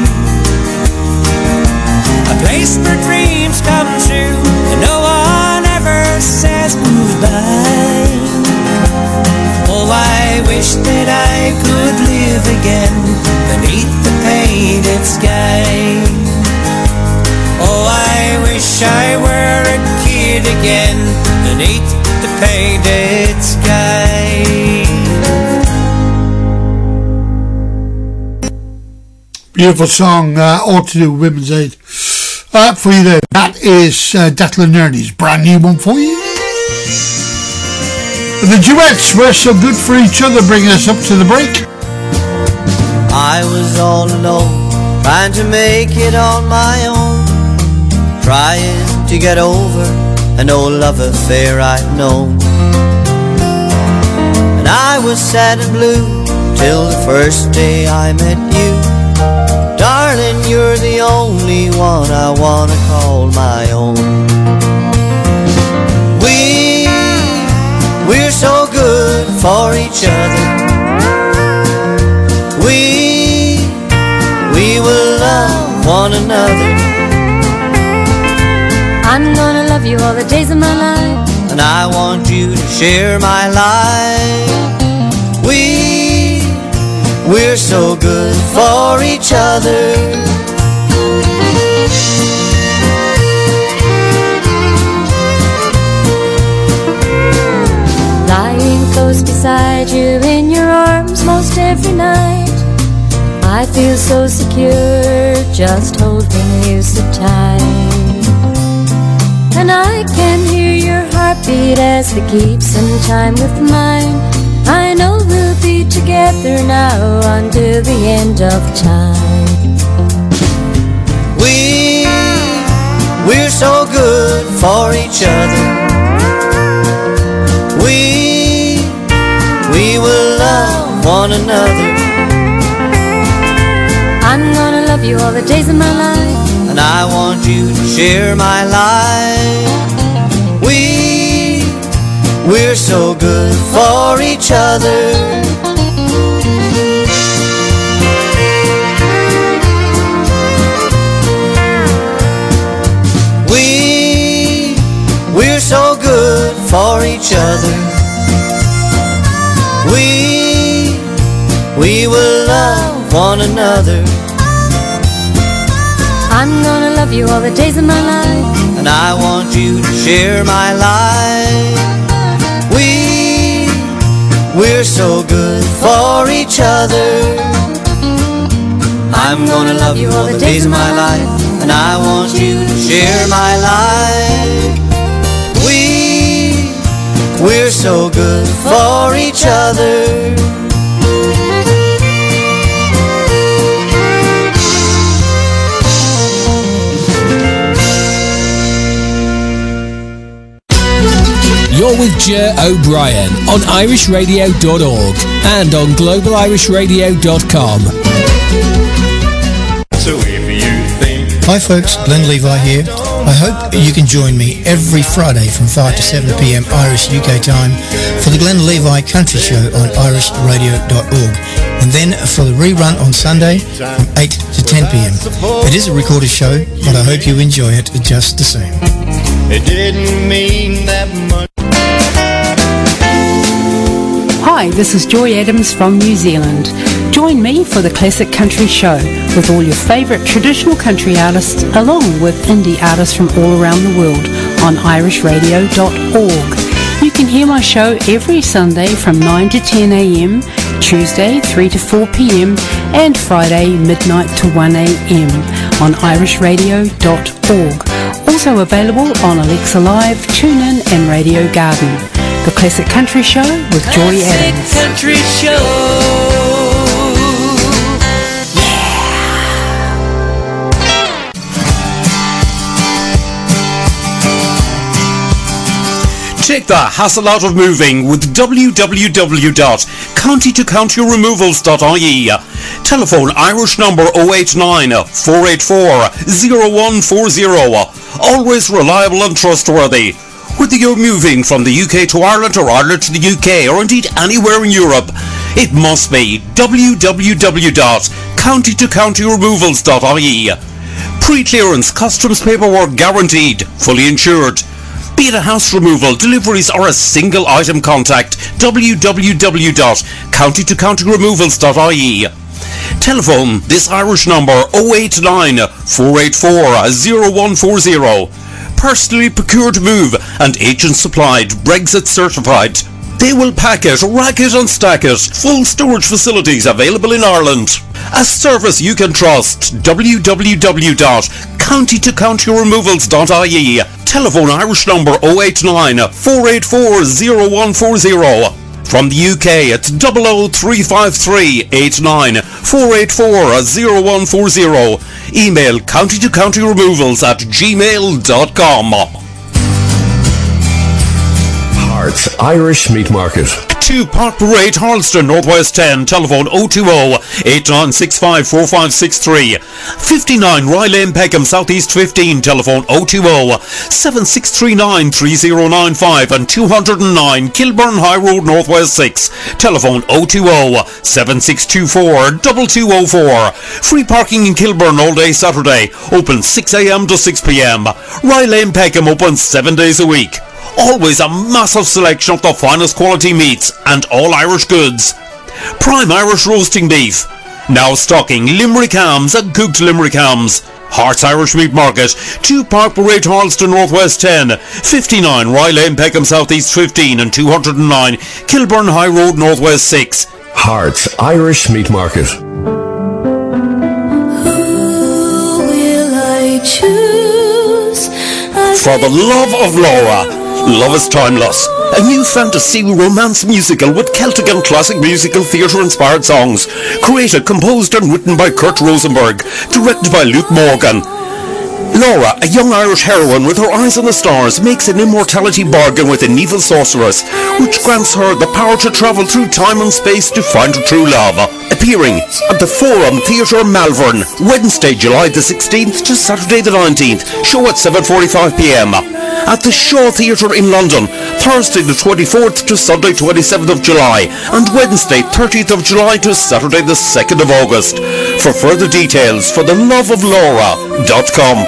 A place where dreams come true and no one ever says goodbye. Oh, I wish that I could live again beneath the painted sky. Oh, I wish I were a kid again beneath the painted sky. Beautiful song, uh, all to do with Women's Aid. Uh, for you there, that is uh, Declan Ernie's brand new one for you. The duets were so good for each other, bringing us up to the break. I was all alone, trying to make it on my own, trying to get over an old love affair I'd known. And I was sad and blue till the first day I met you. Darling, you're the only one I wanna call my own. We, we're so good for each other. We, we will love one another. I'm gonna love you all the days of my life, and I want you to share my life. We, we're so good for each other. Lying close beside you in your arms most every night, I feel so secure just holding you so tight. And I can hear your heartbeat as it keeps in time with mine. I know we'll be together now until the end of time. We, we're so good for each other. We, we will love one another. I'm gonna love you all the days of my life, and I want you to share my life. We, we're so good for each other. We, we're so good for each other. We, we will love one another. I'm gonna love you all the days of my life, and I want you to share my life. We, we're so good for each other. I'm gonna love you all the days of my life, and I want you to share my life. We, we're so good for each other. You're with Ger O'Brien on irish radio dot org and on global irish radio dot com. So if you think... Hi folks, Glenn Levi here. I hope you can join me every Friday from five to seven p m Irish U K time for the Glenn Levi Country Show on irish radio dot org, and then for the rerun on Sunday from eight to ten p m. It is a recorded show, but I hope you enjoy it just the same. It didn't mean that much. Hi, this is Joy Adams from New Zealand. Join me for the Classic Country Show with all your favourite traditional country artists along with indie artists from all around the world on irish radio dot org. You can hear my show every Sunday from nine to ten a m, Tuesday three to four p m and Friday midnight to one a m on irish radio dot org. Also available on Alexa Live, TuneIn and Radio Garden. The Classic Country Show with Joy Adams. Classic Country Show. Take the hassle out of moving with w w w dot county to county removals dot I E. Telephone Irish number oh eight nine, four eight four, oh one four oh. Always reliable and trustworthy. Whether you're moving from the U K to Ireland or Ireland to the U K or indeed anywhere in Europe, it must be w w w dot county to county removals dot I E. Pre-clearance customs paperwork guaranteed, fully insured. Be it a house removal, deliveries or a single item contact, w w w dot county to county removals dot I E. Telephone this Irish number oh eight nine, four eight four, oh one four oh. Personally procured move and agent supplied, Brexit certified. They will pack it, rack it and stack it. Full storage facilities available in Ireland. A service you can trust. w w w dot county to county removals dot I E. Telephone Irish number oh eight nine, four eight four, oh one four oh. From the U K, it's double oh three five three, eight nine, four eight four, oh one four oh. Email county to county removals at gmail dot com. Hearts Irish Meat Market. two Park Parade, Harleston, Northwest ten. Telephone oh two oh, eight nine six five, four five six three. fifty-nine Rye Lane, Peckham, Southeast fifteen. Telephone oh two oh, seven six three nine, three oh nine five. And two oh nine Kilburn High Road, Northwest six. Telephone oh two oh, seven six two four, two two oh four. Free parking in Kilburn all day Saturday. Open six a m to six p m. Rye Lane, Peckham open seven days a week. Always a massive selection of the finest quality meats and all Irish goods. Prime Irish roasting beef. Now stocking Limerick hams and cooked Limerick hams. Hearts Irish Meat Market, two Park Parade, Harleston, Northwest ten, fifty-nine Rye Lane, Peckham, Southeast fifteen, and two oh nine Kilburn High Road, Northwest six. Hearts Irish Meat Market. Who will I choose? For the love of Laura. Love is Timeless, a new fantasy romance musical with Celtic and classic musical theatre inspired songs, created, composed and written by Kurt Rosenberg, directed by Luke Morgan. Laura, a young Irish heroine with her eyes on the stars, makes an immortality bargain with an evil sorceress, which grants her the power to travel through time and space to find her true love. Appearing at the Forum Theatre Malvern, Wednesday, July the sixteenth to Saturday the nineteenth, show at seven forty-five p m. At the Shaw Theatre in London, Thursday the twenty-fourth to Sunday twenty-seventh of July, and Wednesday thirtieth of July to Saturday the second of August. For further details, for the love of Laura dot com.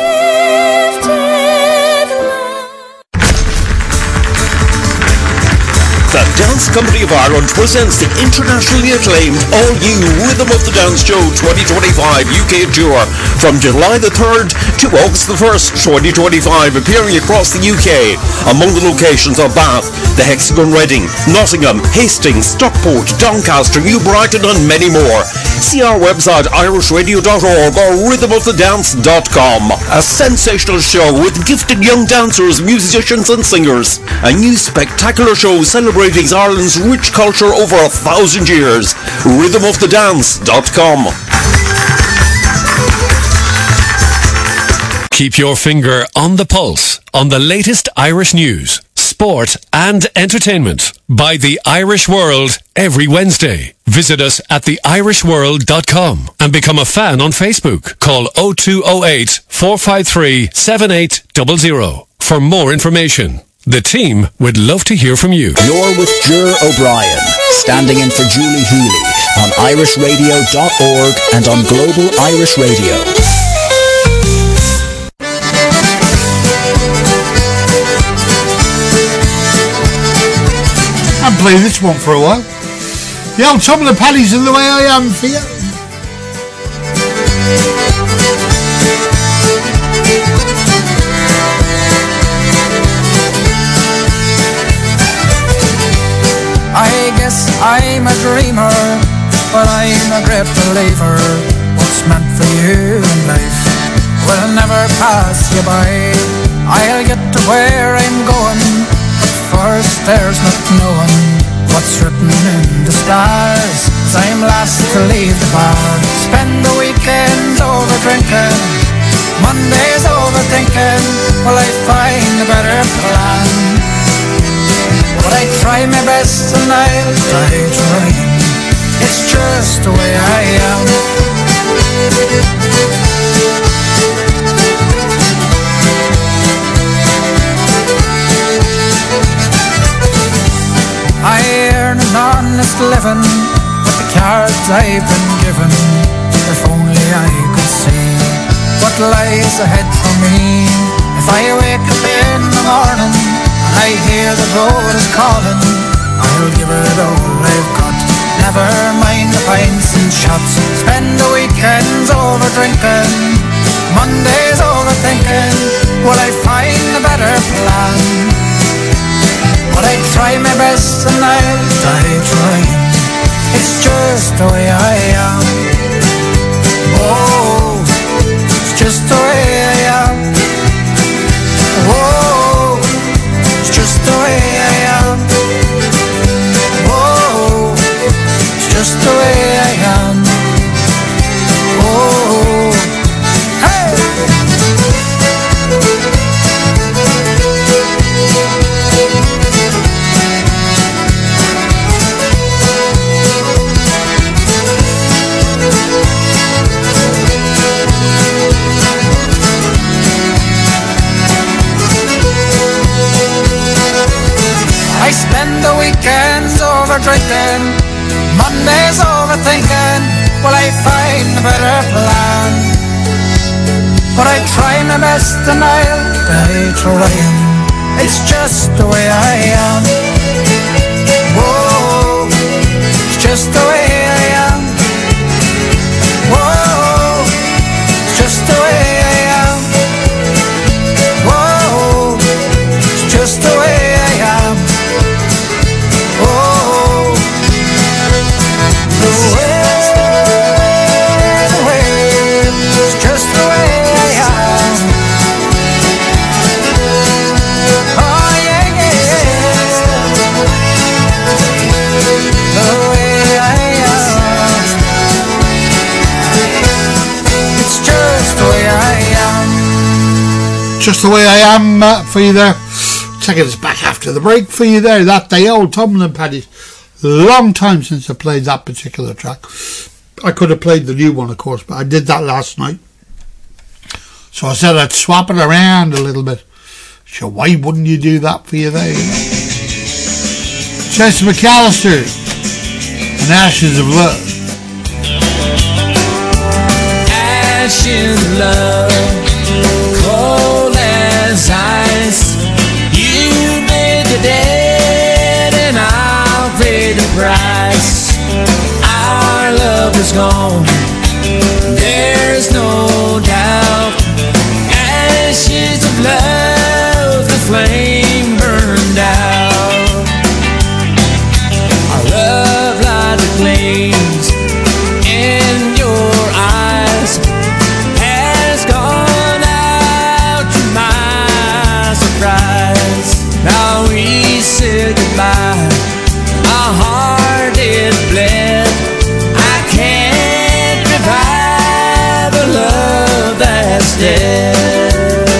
The Dance Company of Ireland presents the internationally acclaimed all-new Rhythm of the Dance Show twenty twenty-five U K Tour from July the third to August the first, twenty twenty-five, appearing across the U K. Among the locations are Bath, the Hexagon Reading, Nottingham, Hastings, Stockport, Doncaster, New Brighton and many more. See our website irish radio dot org or rhythm of the dance dot com. A sensational show with gifted young dancers, musicians and singers. A new spectacular show celebrating Ireland's rich culture over a thousand years. rhythm of the dance dot com. Keep your finger on the pulse on the latest Irish news, sport and entertainment by The Irish World every Wednesday. Visit us at the irish world dot com and become a fan on Facebook. Call oh two oh eight, four five three, seven eight zero zero for more information. The team would love to hear from you. You're with Ger O'Brien, standing in for Julie Healy on irish radio dot org and on Global Irish Radio. I'll play this one for a while. The old Tom of the Paddies and The Way I Am for you. I guess I'm a dreamer, but I'm a great believer. What's meant for you in life will never pass you by. I'll get to where I'm going, but first there's not knowing what's written in the stars. As I'm last to leave the bar, spend the weekends over drinking, Mondays overthinking, will I find a better plan? but I try my best and I'll die trying. It's just the way I am. I earn an honest living with the cards I've been given. If only I could see what lies ahead for me. If I wake up in the morning and I hear the road is calling, I'll give it all I've got. Never mind the pints and shots. Spend the weekends over drinking, Mondays overthinking. Will I find a better plan? But I try my best and I'll die trying. It's just the way I am. Oh, it's just the way I am. Oh, it's just the way I am. Oh, it's just the way I am. Oh, hey! I spend the weekends over drinking, Mondays overthinking. Will I find a better plan? But I try my best and I'll die trying. It's just the way I am. Whoa, it's just the way I am. Whoa, it's just the way I am. Whoa, it's just the way I am. Oh, the way, the way, it's just the way I am. Oh yeah, yeah, the way I am. It's just the way I am. Just the way I am uh, for you there. Taking us back after the break for you there. That day old Tumbling and Paddy's. Long time since I played that particular track. I could have played the new one, of course, but I did that last night. So I said I'd swap it around a little bit. So why wouldn't you do that for you there? You know? Chester McAllister and Ashes of Love. Ashes of love, cold as ice. You made the dead and I'll pay the price. Our love is gone, there's no doubt. Ashes of love, the flame burned out. Our love like the flames in your eyes has gone out to my surprise. Now we said goodbye, our heart is bled. I can't revive a love that's dead.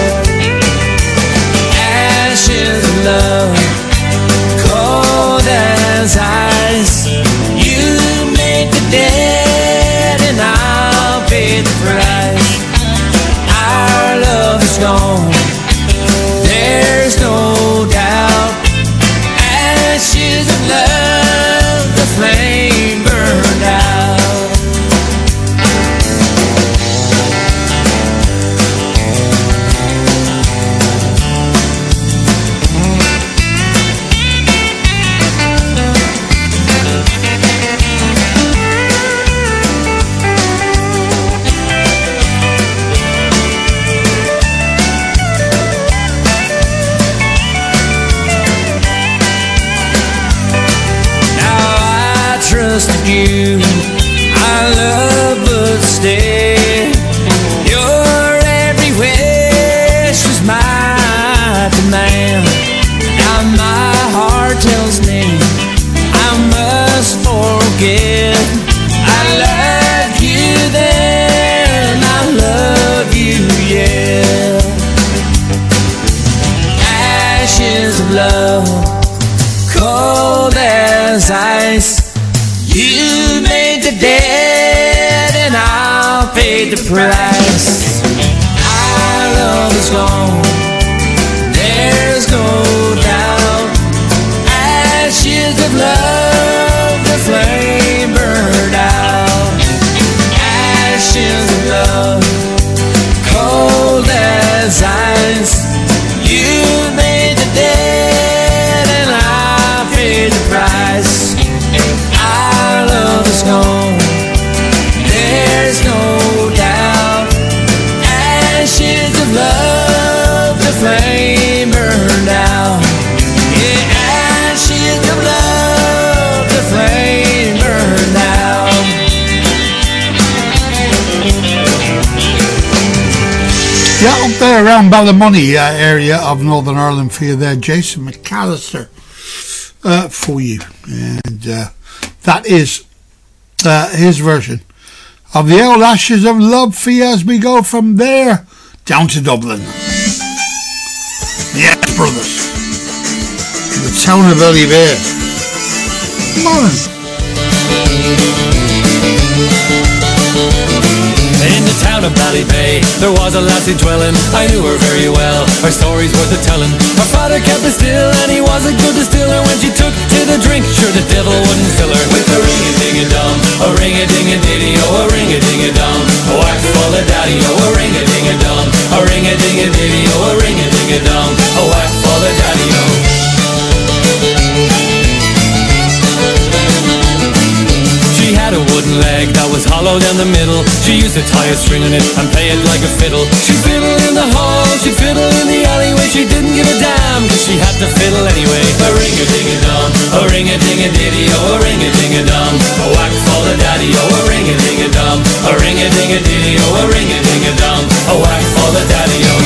Ashes of love, cold as ice. You make the dead and I'll pay the price. Our love is gone, there's no doubt. Ashes of love, the flame burned out. Trusted you, I love but stay. Your every wish was my command. Now my heart tells me I must forget. I loved you then, I love you yet. Ashes of love, as ice. You made the dead and I'll pay the price. Our love is gone, there's no doubt. Ashes of love, the flame burned out. Ashes of love, cold as ice. You made the dead and I paid the price. Our love is gone, there's no doubt. Ashes of love, the flame burned out. Yeah, ashes of love, the flame burned out. Yeah, up there around Ballymoney uh, area of Northern Ireland for you there, Jason McAllister uh, for you. And uh, that is uh, his version of the old Ashes of Love for you as we go from there down to Dublin. Yes, brothers. The town of Ballybear. Come on. In the town of Ballybay, there was a lassie dwelling. I knew her very well, her story's worth the telling. Her father kept her still, and he was a good distiller. When she took to the drink, sure the devil wouldn't fill her. With a ring-a-ding-a-dum, a ring-a-ding-a-diddy, oh, a ring-a-ding-a-dum. A whack full of daddy, oh, a ring-a-ding-a-dum. A ring-a-ding-a-diddy, oh, a ring-a-ding-a-dum. A whack full of daddy, oh. She had a wooden leg that was hollow down the middle. She used to tie a string on it and play it like a fiddle. She'd fiddle in the hall, she'd fiddle in the alleyway. She didn't give a damn, cause she had to fiddle anyway. A ring-a-ding-a-dum, a ring-a-ding-a-diddy, oh, a ring-a-ding-a-dum. A whack full of daddy, oh, a ring-a-ding-a-dum. A ring-a-ding-a-diddy, oh, a ring-a-ding-a-dum. A whack full of daddy, oh.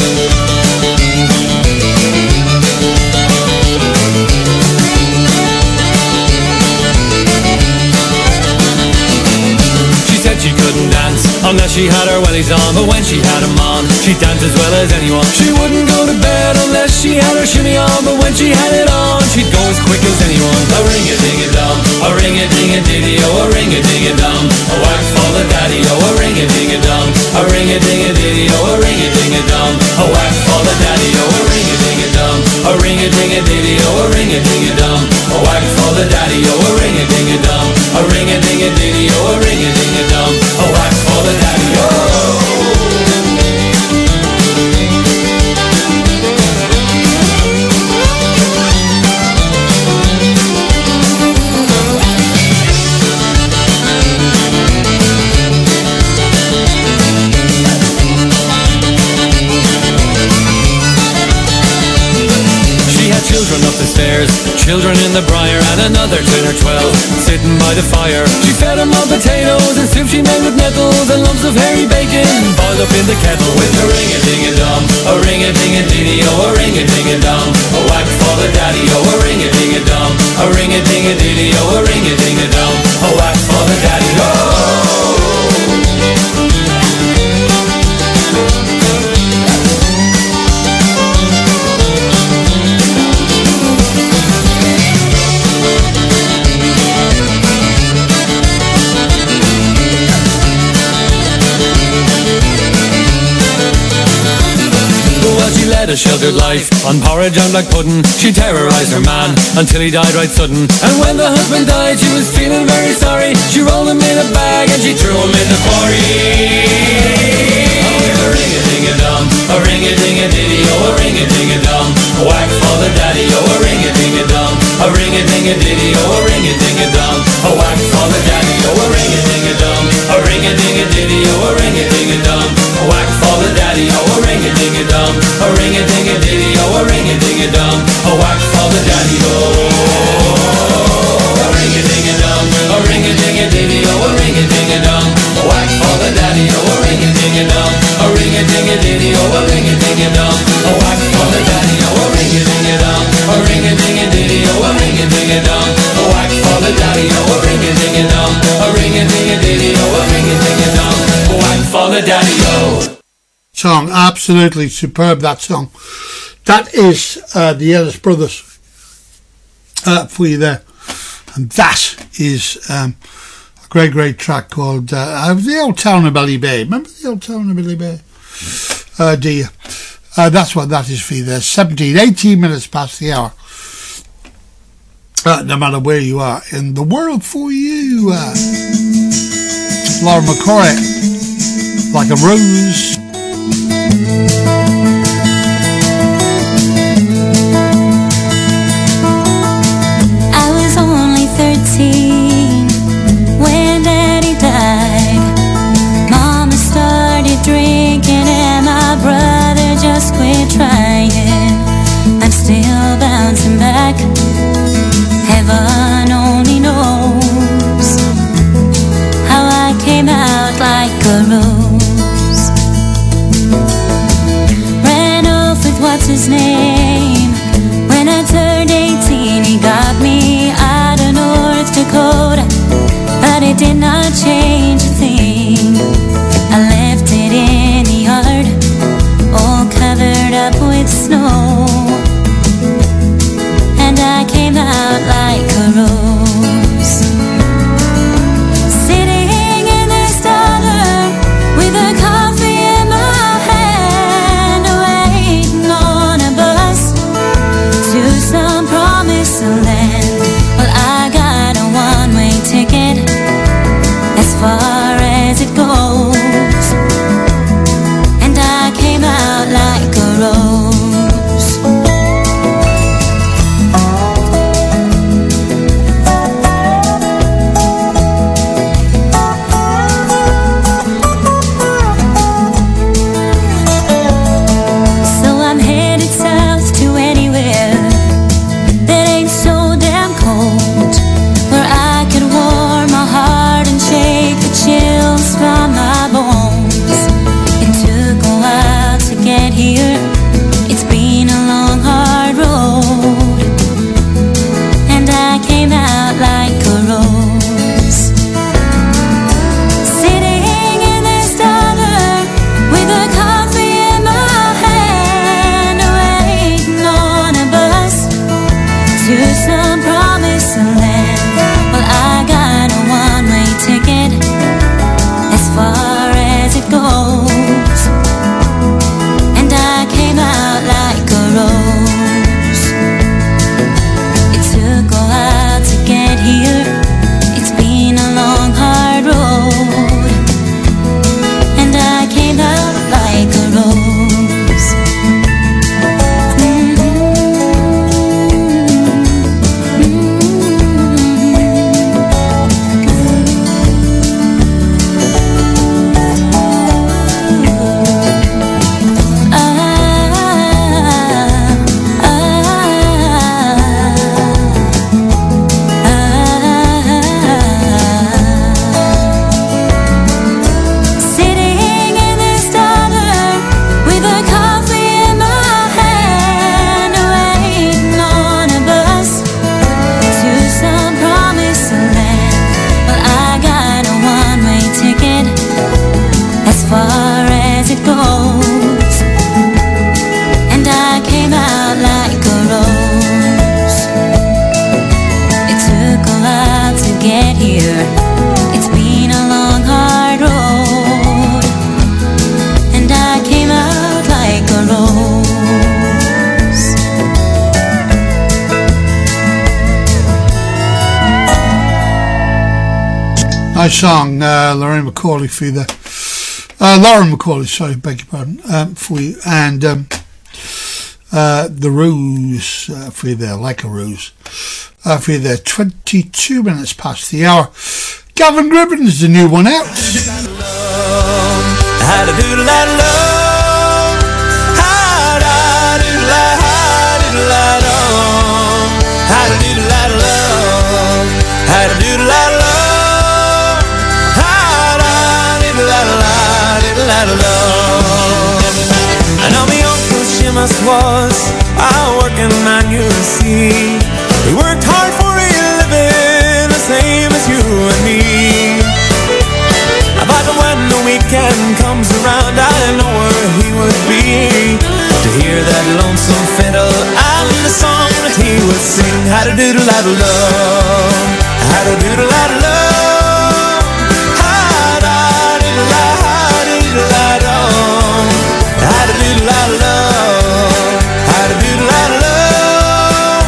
She couldn't dance unless she had her wellies on, but when she had them on, she danced as well as anyone. She wouldn't go to bed unless she had her shimmy on, but when she had it on, she'd go as quick as anyone. A ring-a-ding-a-dum, a ring-a-ding-a-diddy, oh, a ring-a-ding-a-dum. A whack full of daddy, oh, a ring-a-ding-a-dum. A ring-a-ding-a-diddy, oh, a ring-a-ding-a-dum. A whack full of daddy, oh, a ring-a-ding-a-dum. A ring-a-ding-a-diddy, oh, a ring-a-ding-a-dum. A whack full of daddy, oh, a ring-a-ding-a-dum. A ring-a-ding-a-diddy, oh, a ring-a-ding-a-dum. A whack for the daddy, oh. Children up the stairs, children in the briar, and another ten or twelve sitting by the fire. She fed them on potatoes and soup she made with nettles, and lumps of hairy bacon boiled up in the kettle. With a ring-a-ding-a-dum, a ring-a-ding-a-diddy, oh, a ring-a-ding-a-dum. A whack for the daddy, oh, a ring-a-ding-a-dum. A ring-a-ding-a-diddy, oh, a ring-a-ding-a-dum. A whack for the daddy, oh. A sheltered life on porridge and black pudding. She terrorised her man until he died right sudden. And when the husband died, she was feeling very sorry. She rolled him in a bag and she threw him in the quarry. Oh, with a ring-a-ding-a-dum, a ring-a-ding-a-diddy, oh, a ring-a-ding-a-dum. A whack for the daddy, oh, a ring-a-ding-a-dum. A ring-a-ding-a-diddy, oh, a ring-a-ding-a-dum. A whack for the daddy, oh, a ring-a-ding-a-dum. A ring-a-ding-a-diddy, oh, a ring-a-ding-a-dum. A whack for the daddy, oh, a ring-a-ding-a-dum. A ring-a-ding-a-diddy, oh, a ring-a-ding-a-dum. A whack for the daddy, oh. A ring-a-ding-a-dum, a ring-a-ding-a-diddy, oh, a ring-a-ding-a-dum. A whack for the daddy, oh, a ring-a-ding-a-dum. A ring-a-ding-a-diddy, oh, a ring-a-ding-a-dum. A whack for the daddy, oh, a ring-a-ding-a-dum. A ring-a-ding-a-diddy, oh, a ring-a-ding-a-dum. A whack for the daddy, oh, a ring-a-ding-a-dum. A ring-a-ding-a-diddy, oh, a ring-a-ding-a-dum. A whack for the daddy, oh. Song, absolutely superb, that song. That is uh, the Ellis Brothers uh, for you there. and that is um, a great, great track called uh, The Old Town of Billy Bay. Remember the Old Town of Billy Bay? Uh, do you? Uh, that's what that is for you there. seventeen, eighteen minutes past the hour. Uh, no matter where you are in the world for you. Uh, Laura McCoy, Like a Rose. I was only thirteen when Daddy died. Mama started drinking and my brother just quit trying. I'm still bouncing back. Heaven only knows how I came out like a rose. Ran off with what's his name. When I turned eighteen, he got me out of North Dakota, but it did not change a thing. I left it in the yard, all covered up with snow, and I came out like a rose. Sitting in this dollar with a coffee in my hand, waiting on a bus to some promised land. Well, I got a one-way ticket as far as it goes, and I came out like a rose. Nice song, uh, Lorraine McCauley for you there. Uh, Lauren McCauley, sorry, beg your pardon, um, for you. And um, uh, The Rose uh, for you there, Like a Rose. Uh, for you there, twenty-two minutes past the hour. Gavin Gribbon's the new one out. How to do that love, how to do that, how to do that love, how to do that love, how to do that love, how to do that love. I know me Uncle Seamus was a working man, you see. He worked hard for a living, the same as you and me. But when the weekend comes around, I know where he would be to hear that lonesome fiddle and the song that he would sing. Had-a-doodle-lad-a-love, had-a-doodle-lad-a-love, had-a-doodle-lad-a-love, had-a-doodle-lad-a-love, had-a-doodle-lad-a-love,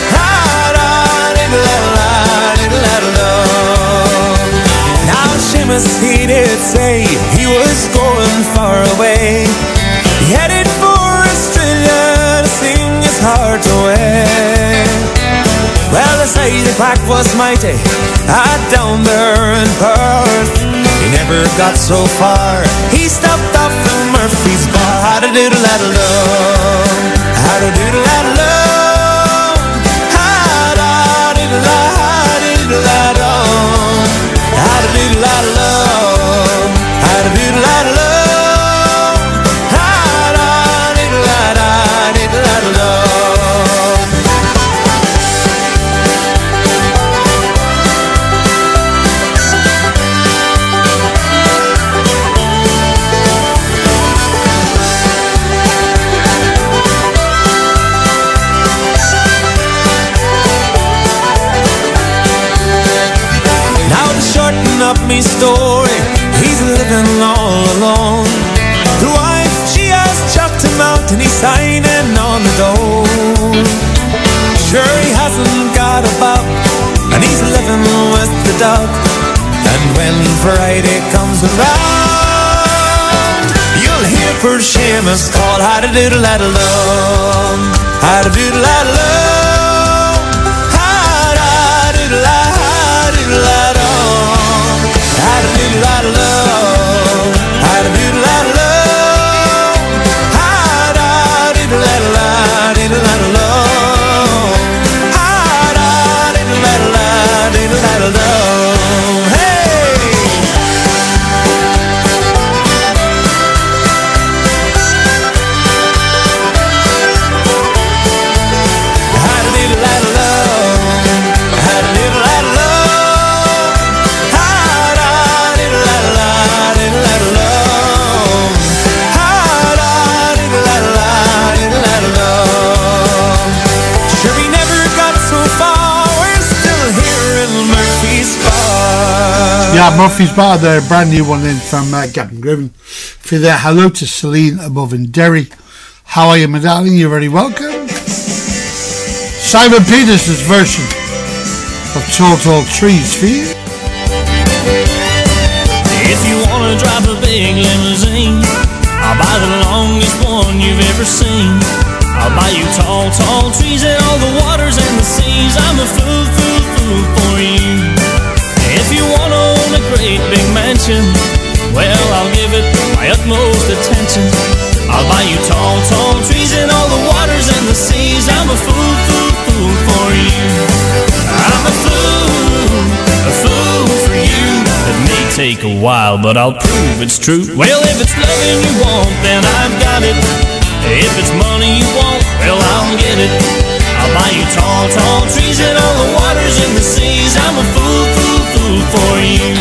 had-a-doodle-lad-a-love. Now Seamus, he did say he was going far away. He headed for Australia to sing his heart away. Well, they say the crack was mighty ah, down there in Perth. He never got so far. He stopped off in Murphy's Bar. Had-a-doodle-lad-a-love, had-a-doodle-lad-a-love, had-a-doodle-lad-a-love, had-a-doodle-lad-a-love, had-a-doodle-lad-a-love, had-a-doodle-lad-a-love. Up me story, he's living all alone. The wife, she has chucked him out and he's signing on the door. Sure, he hasn't got a bob and he's living with the dog. And when Friday comes around, you'll hear poor Seamus call had-a-doodle-lad-a-love, had-a-doodle-lad-a-love, had-a-doodle-lad-a-love, had-a-doodle-lad-a-love, had-a-doodle-lad-a-love, had-a-doodle-lad-a-love, had-a-doodle-lad-a-love, hey! Yeah, Murphy's Bar there, brand new one in from uh, Gavin Griffin. For there, hello to Celine above in Derry. How are you, my darling? You're very welcome. Simon Peterson's version of Tall Tall Trees for you. If you wanna drive a big limousine, I'll buy the longest one you've ever seen. I'll buy you tall, tall trees and all the waters and the seas. I'm a fool, fool, fool for you. If you wanna own a great big mansion, well, I'll give it my utmost attention. I'll buy you tall, tall trees and all the waters and the seas. I'm a fool, fool, fool for you. I'm a fool, a fool for you. It may take a while, but I'll prove it's true. Well, if it's loving you want, then I've got it. If it's money you want, well, I'll get it. I'll buy you tall, tall trees and all the waters and the seas. I'm a fool, fool, fool for you.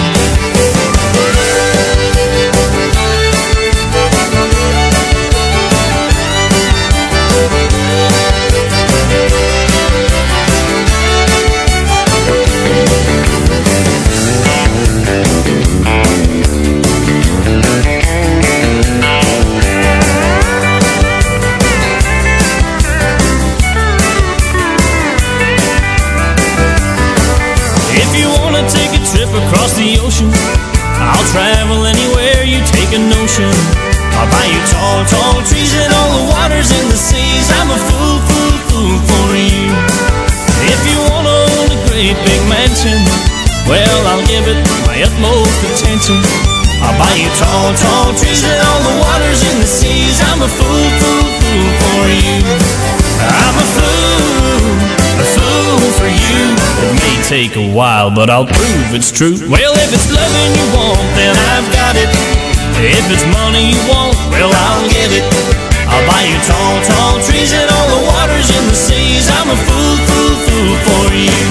Across the ocean, I'll travel anywhere you take a notion. I'll buy you tall, tall trees and all the waters and the seas. I'm a fool, fool, fool for you. If you wanna own a great big mansion, well, I'll give it my utmost attention. I'll buy you tall, tall trees and all the waters and the seas. I'm a fool, fool, fool for you. I'm a fool, a fool for you. It may take a while, but I'll prove it's true. Well, if it's loving you want, then I've got it. If it's money you want, well, I'll get it. I'll buy you tall, tall trees and all the waters and the seas. I'm a fool, fool, fool for you.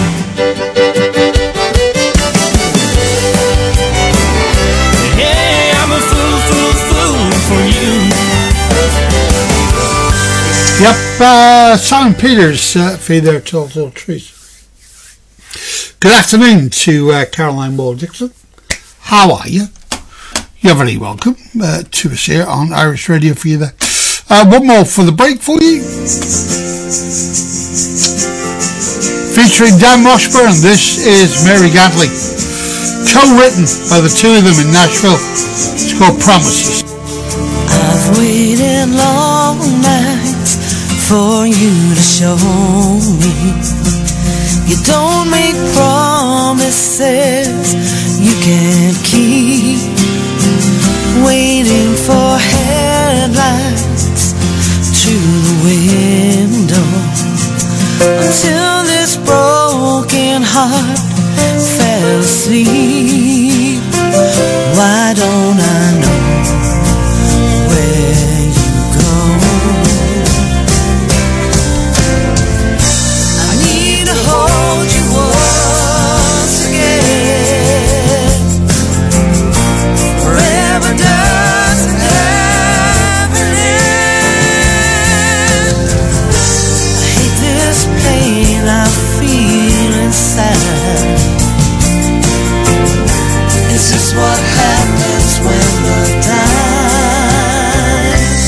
Yeah, I'm a fool, fool, fool for you. uh, Simon Peters uh, for you there, Tall Tall Trees. Good afternoon to uh, Caroline Wall Dixon. How are you? You're very welcome uh, to us here on Irish Radio for you there. Uh, one more for the break for you. Featuring Dan Washburn, this is Mary Gatling. Co-written by the two of them in Nashville. It's called Promises. I've waited long nights for you to show me you don't make promises you can't keep. Waiting for headlights through the window until this broken heart fell asleep. Why don't I know where you go? I need to hold you once again. Forever doesn't have an end. I hate this pain I feel inside. Is this what happens when the dies?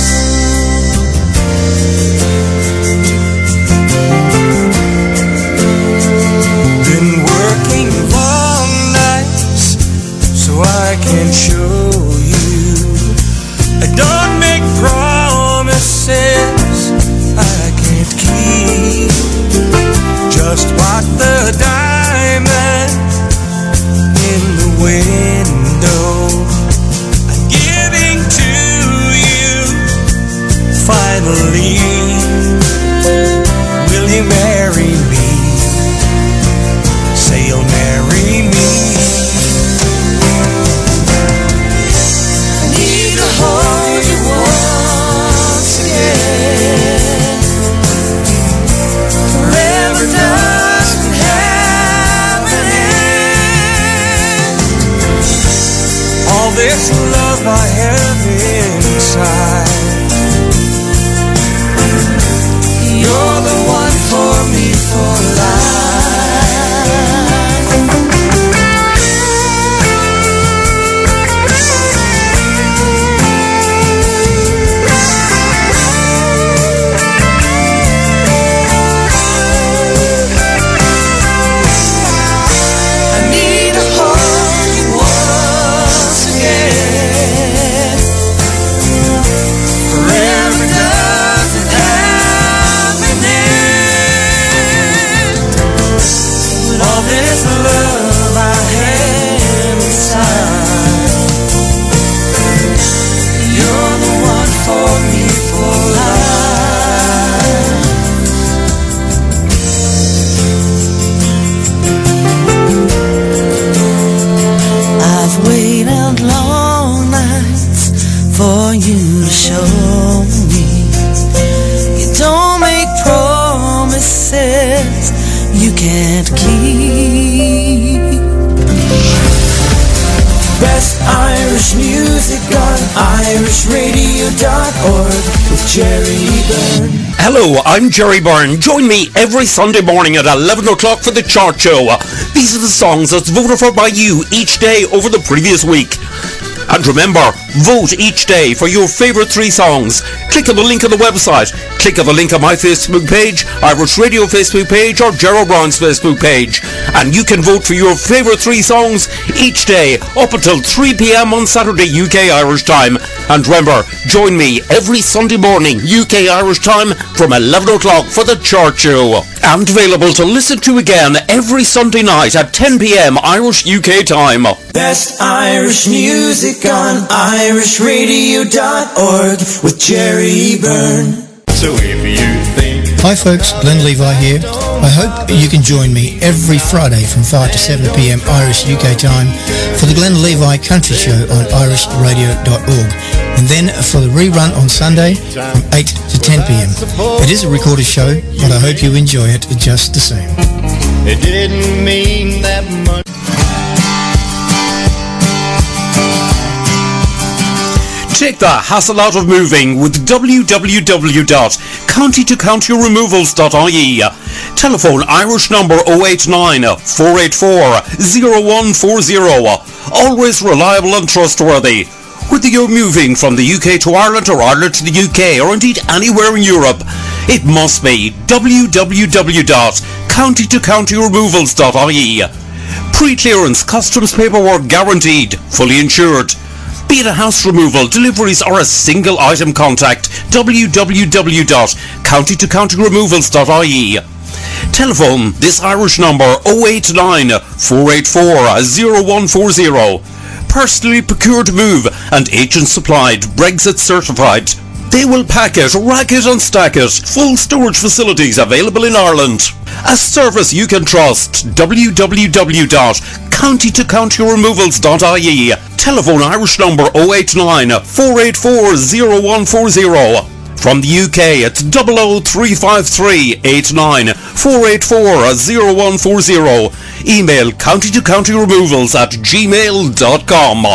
Been working long nights so I can show you I don't make promises I can't keep. Just what the diamond in the window I'm giving to you. Finally, will you marry me? Say you'll marry me. I need to hold you once again. Forever doesn't have an end. All this love I have inside, you're the one for me for life. I need to hold you once again. Forever doesn't have an end. With all this love I have inside, you're the one for me for life. I've waited long nights for you to show me you don't make promises you can't keep. Best Irish music on Irish Radio dot org with Jerry Byrne. Hello, I'm Jerry Byrne. Join me every Sunday morning at eleven o'clock for the Chart Show. These are the songs that's voted for by you each day over the previous week. And remember, vote each day for your favourite three songs. Click on the link on the website. Click on the link on my Facebook page, Irish Radio Facebook page, or Gerald Brown's Facebook page. And you can vote for your favourite three songs each day up until three p.m. on Saturday U K Irish time. And remember, join me every Sunday morning U K Irish time from eleven o'clock for the Chart Show. And available to listen to again every Sunday night at ten p.m. Irish U K time. Best Irish music on Irish Radio dot org with Jerry Byrne. So if you think... Hi folks, Glenn Levi here. I hope you can join me every Friday from five to seven p.m. Irish U K time for the Glenn Levi Country Show on Irish Radio dot org, and then for the rerun on Sunday from eight to ten p.m. It is a recorded show, but I hope you enjoy it just the same. It didn't mean that much. Take the hassle out of moving with w w w dot county to county removals dot I E. Telephone Irish number oh eight nine, four eight four, oh one four oh. Always reliable and trustworthy. Whether you're moving from the U K to Ireland or Ireland to the U K or indeed anywhere in Europe, it must be w w w dot county to county removals dot I E. Pre-clearance customs paperwork guaranteed, fully insured. Be it a house removal, deliveries or a single item, contact w w w dot county to county removals dot I E. Telephone this Irish number oh eight nine, four eight four, oh one four oh. Personally procured move and agent supplied, Brexit certified. They will pack it, rack it and stack it. Full storage facilities available in Ireland. A service you can trust. w w w dot county to county removals dot I E. Telephone Irish number oh eight nine, four eight four, oh one four oh. From the U K, it's double oh three five three, eight nine, four eight four, oh one four oh. Email county to county removals at gmail dot com.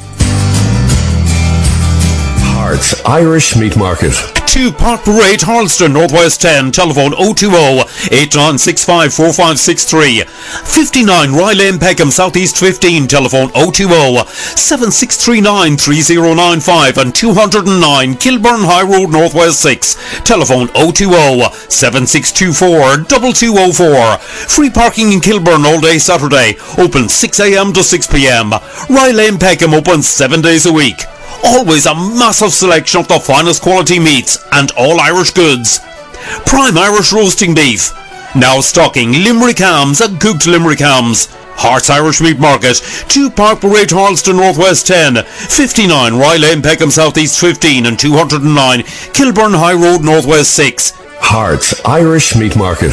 Hearts Irish Meat Market. two Park Parade, Harleston, Northwest ten. Telephone oh two oh, eight nine six five, four five six three. fifty-nine Rye Lane, Peckham, Southeast fifteen. Telephone oh two oh, seven six three nine, three oh nine five. And two oh nine Kilburn High Road, Northwest six. Telephone oh two oh, seven six two four, two two oh four. Free parking in Kilburn all day Saturday. Open six a m to six p m. Rye Lane, Peckham open seven days a week. Always a massive selection of the finest quality meats and all Irish goods. Prime Irish roasting beef. Now stocking Limerick hams and cooked Limerick hams. Hearts Irish Meat Market, two Park Parade, Harleston, Northwest ten, fifty-nine Rye Lane, Peckham, Southeast fifteen, and two oh nine Kilburn High Road, Northwest six. Hearts Irish Meat Market.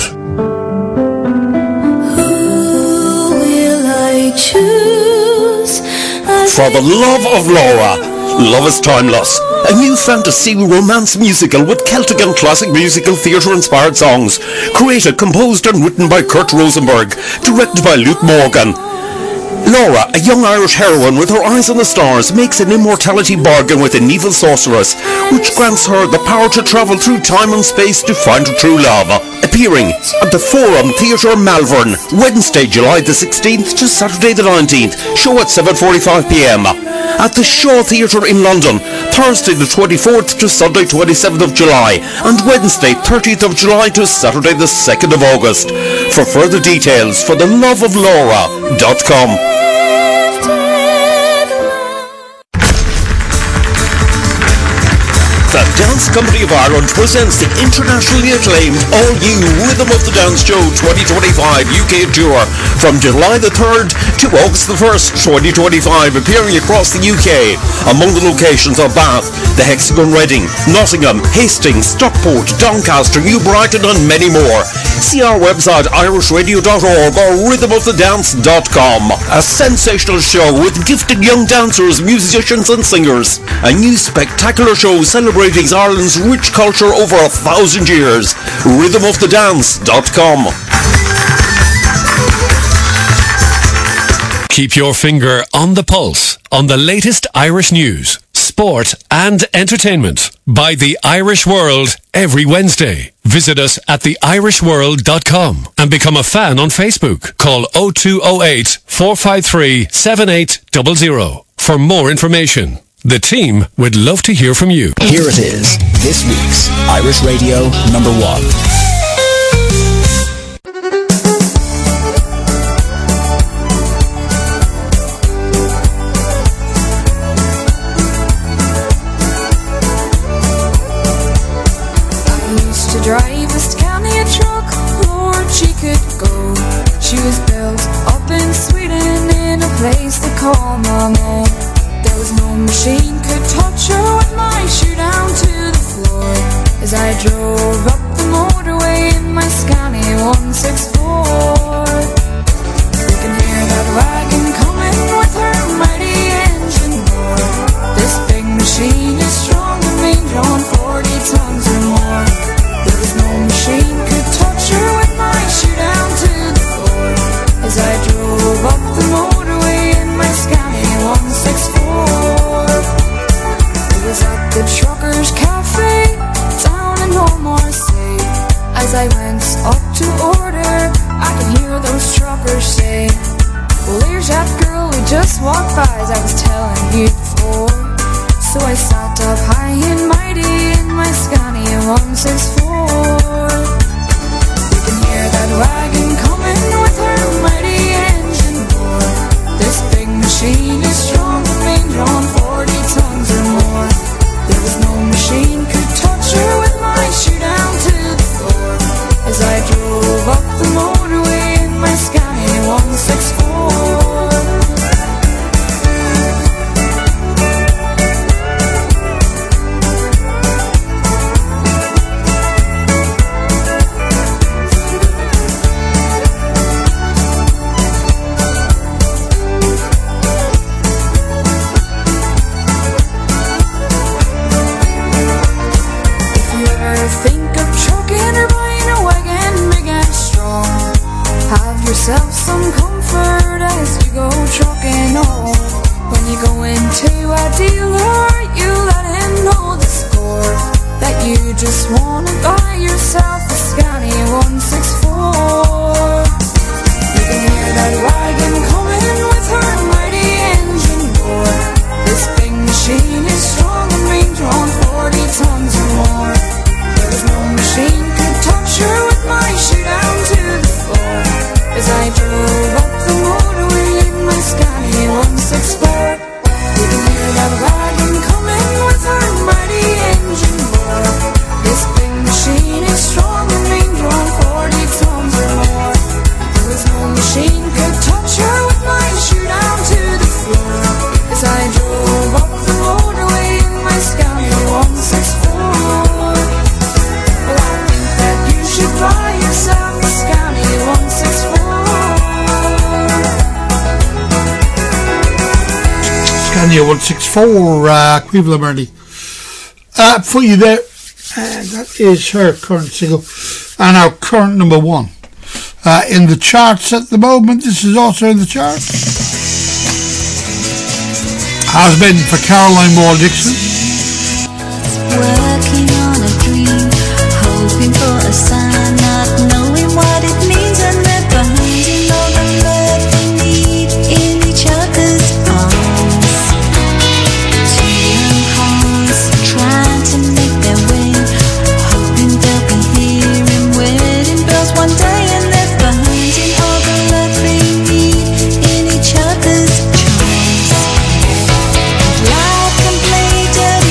Who will I choose? For the love of Laura. Love is Timeless, a new fantasy romance musical with Celtic and classic musical theatre inspired songs. Created, composed and written by Kurt Rosenberg, directed by Luke Morgan. Laura, a young Irish heroine with her eyes on the stars, makes an immortality bargain with an evil sorceress, which grants her the power to travel through time and space to find her true love. Appearing at the Forum Theatre Malvern, Wednesday, July the sixteenth to Saturday the nineteenth, show at seven forty-five p m. At the Shaw Theatre in London, Thursday the twenty-fourth to Sunday twenty-seventh of July, and Wednesday thirtieth of July to Saturday the second of August. For further details, for the love of Laura dot com. The Dance Company of Ireland presents the internationally acclaimed all-new Rhythm of the Dance Show twenty twenty-five U K Tour from July the third to August the first, twenty twenty-five, appearing across the U K. Among the locations are Bath, the Hexagon Reading, Nottingham, Hastings, Stockport, Doncaster, New Brighton and many more. See our website irish radio dot org or rhythm of the dance dot com. A sensational show with gifted young dancers, musicians and singers. A new spectacular show celebrating Ireland's rich culture over a thousand years. rhythm of the dance dot com. Keep your finger on the pulse on the latest Irish news, sport and entertainment by The Irish World every Wednesday. Visit us at the irish world dot com and become a fan on Facebook. Call oh two oh eight, four five three, seven eight zero zero for more information. The team would love to hear from you. Here it is, this week's Irish Radio number one. I used to drive a Scania truck, Lord, she could go. She was built up in Sweden in a place they call Malmö. There was no machine could touch her with my shoe down to the floor. As I drove up the motorway in my Scania one sixty-four. You can hear that wagon coming with her mighty engine roar. This big machine is strong and mean, drawing forty tons or more. There was no machine could touch her with my shoe down to the floor. As I drove up the motorway in my Scania one sixty-four. It was As I went up to order, I could hear those truckers say, well, here's that girl who just walked by, as I was telling you before. So I sat up high and mighty in my Scania one sixty-four. You can hear that wagon coming with her mighty engine roar. This big machine is strong, being drawn forty tons or more. There was no machine could touch her with my shoe down to the floor. As I drove up the motorway in my Scania one sixty-four. Yourself some comfort as you go trucking on. When you go into a dealer, you let him know the score, that you just wanna buy yourself a Scania one sixty-four. You can hear that wagon coming with her mighty engine roar. This big machine is strong and being drawn forty tons or more. There was no machine could touch her with my shoe down to the floor. As I drove up the motorway in my Scania one sixty-four. You can hear that wagon coming with her mighty engine roar. This big machine is strong and being drawn forty tons or more. There was no machine could touch her with my shoe down to the floor. As I drove up the motorway in my Scania one sixty-four. Well, I think that you should buy yourself a Scania one sixty-four. Scania one sixty-four, uh, Cleveland Murdy. Uh, for you there, uh, that is her current single and our current number one. Uh, in the charts at the moment, this is also in the charts. Has been for Caroline Moore Dixon. Working on a dream, hoping for a sign, not knowing what it means, and then finding all the love we need in each other's arms. Two young hearts trying to make their way, hoping they'll be hearing wedding bells one day, and they're finding all the love they need in each other's charms. Life can play just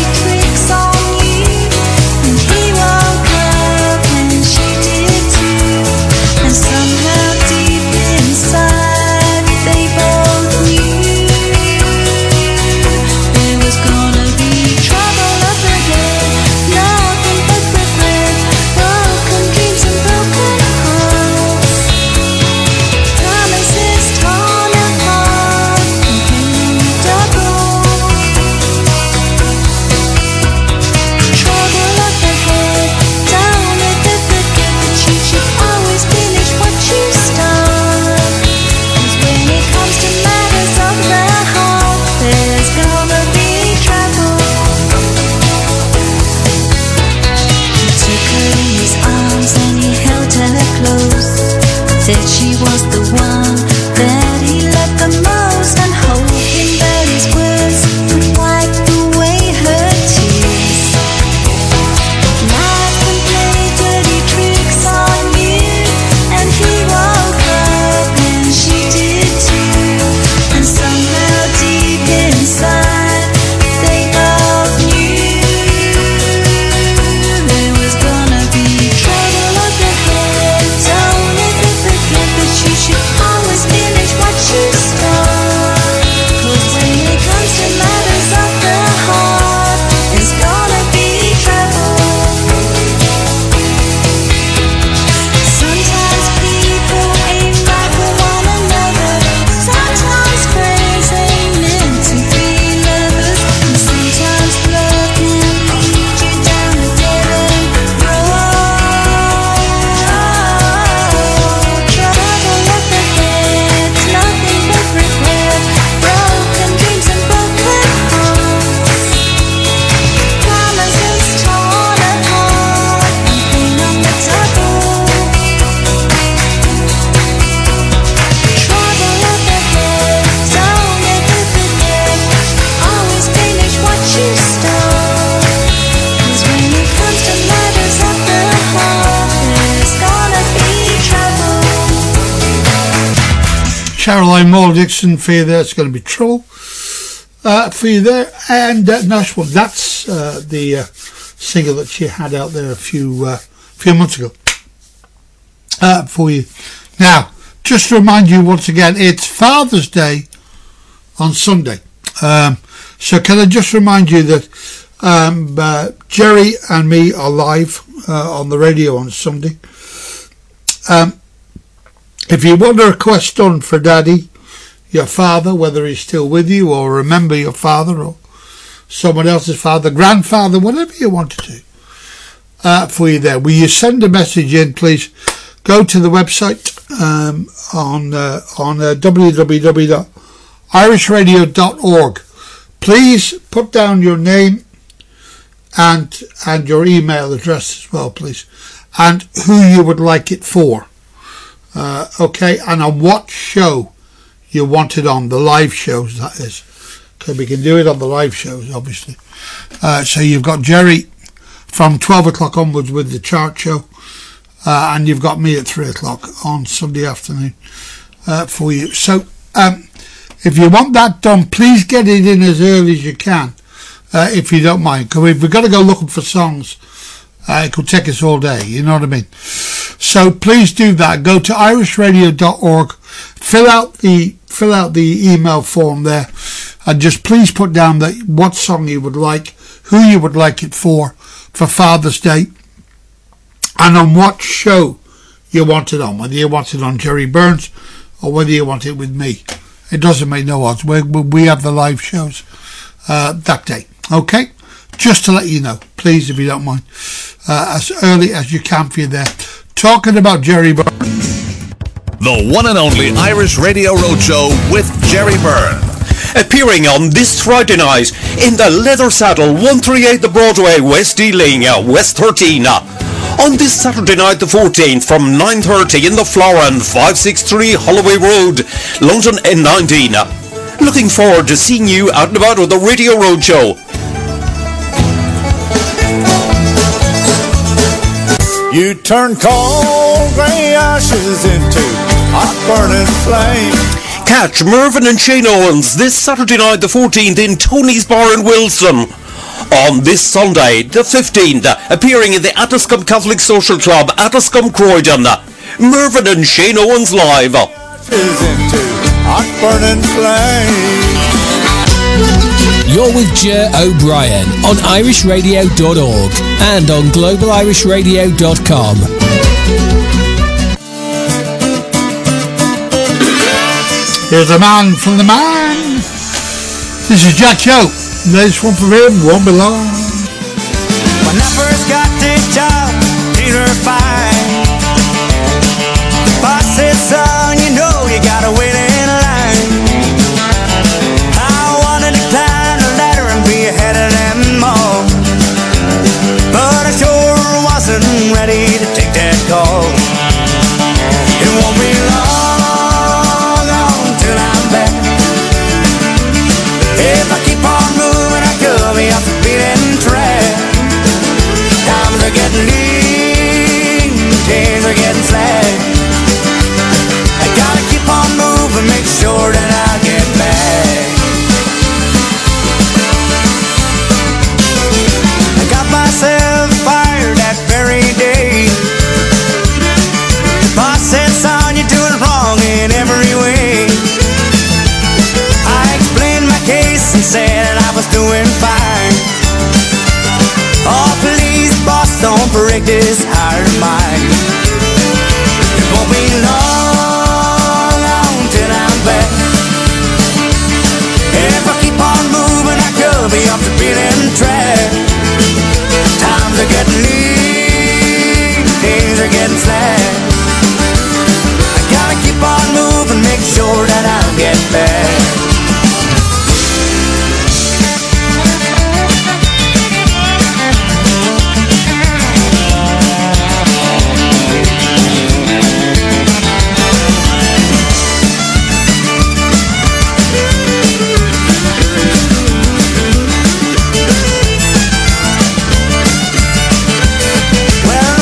Caroline Moore Dixon for you there. It's going to be Trouble uh, for you there. And uh, Nashville, that's uh, the uh, single that she had out there a few uh, few months ago uh, for you. Now, just to remind you once again, it's Father's Day on Sunday. Um, so can I just remind you that um, uh, Jerry and me are live uh, on the radio on Sunday. Um, if you want a request done for Daddy, your father, whether he's still with you or remember your father or someone else's father, grandfather, whatever you want to do uh, for you there, will you send a message in, please? Go to the website um, on uh, on uh, w w w dot irish radio dot org. Please put down your name and and your email address as well, please, and who you would like it for. Uh, okay, and on what show you want it on, the live shows, that is. Okay, we can do it on the live shows, obviously. Uh, so you've got Jerry from twelve o'clock onwards with the chart show. Uh, and you've got me at three o'clock on Sunday afternoon uh, for you. So um, if you want that done, please get it in as early as you can, uh, if you don't mind. Because if we've got to go looking for songs, uh, it could take us all day, you know what I mean? So please do that. Go to irish radio dot org, fill out the fill out the email form there, and just please put down that what song you would like, who you would like it for, for Father's Day, and on what show you want it on, whether you want it on Jerry Burns or whether you want it with me. It doesn't make no odds. We, we have the live shows uh, that day. Okay? Just to let you know, please, if you don't mind, uh, as early as you can for you there. Talking about Jerry Burns. The one and only Irish Radio Roadshow with Jerry Byrne. Appearing on this Friday night in the Leather Saddle, one thirty-eight The Broadway, West Ealing, West thirteen. On this Saturday night the fourteenth from nine thirty in the Florin, five sixty-three Holloway Road, London N nineteen. Looking forward to seeing you out and about with the Radio Roadshow. You turn cold grey ashes into hot burning flame. Catch Mervyn and Shane Owens this Saturday night the fourteenth in Tony's Bar in Wilson. On this Sunday, the fifteenth, appearing in the Attiscombe Catholic Social Club, Attiscombe Croydon, Mervyn and Shane Owens live. You're with Ger O'Brien on irish radio dot org and on global irish radio dot com. Here's a man from the man. This is Jack Joe. This one for him won't be long. When I first got this job, Peter fine. Boss said, son, you know you gotta wait in line. I wanted to climb the ladder and be ahead of them all, but I sure wasn't ready to take that call. It won't be long until I'm back. If I keep on moving, I could be off the beaten track. Times are getting lean, days are getting slack. I gotta keep on moving, make sure that I get back. I got myself fired that very day. The boss said, son, you're doing wrong in every way. I explained my case and said I was doing fine. Oh, please, boss, don't break this heart of mine. It won't be long until I'm back. If I keep on moving, I could be off the beaten track. Times are getting lean, days are getting slack. I gotta keep on moving, make sure that I'll get back.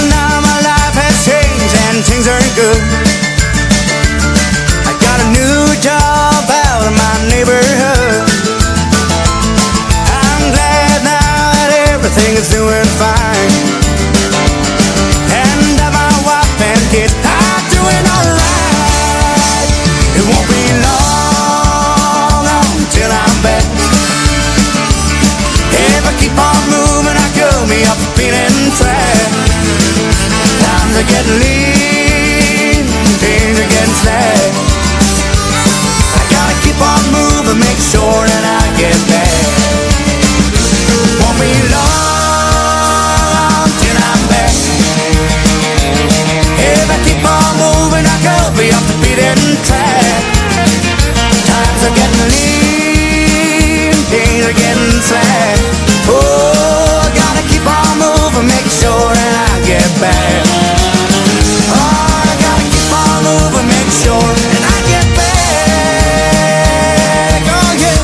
Things are good. I got a new is doing fine. And my wife and kids are doing alright. It won't be long until I'm back. If I keep on moving, I go me up the beaten track. Times are getting lean, things are getting slack. I gotta keep on moving, make sure that I get back. Won't be long till I'm back. If I keep on moving, I go be up the beaten track. Times are getting lean, things are getting slack. Oh, I gotta keep on moving, make sure that I get back. Oh, I gotta keep on moving, make sure that I get back. Oh, yeah.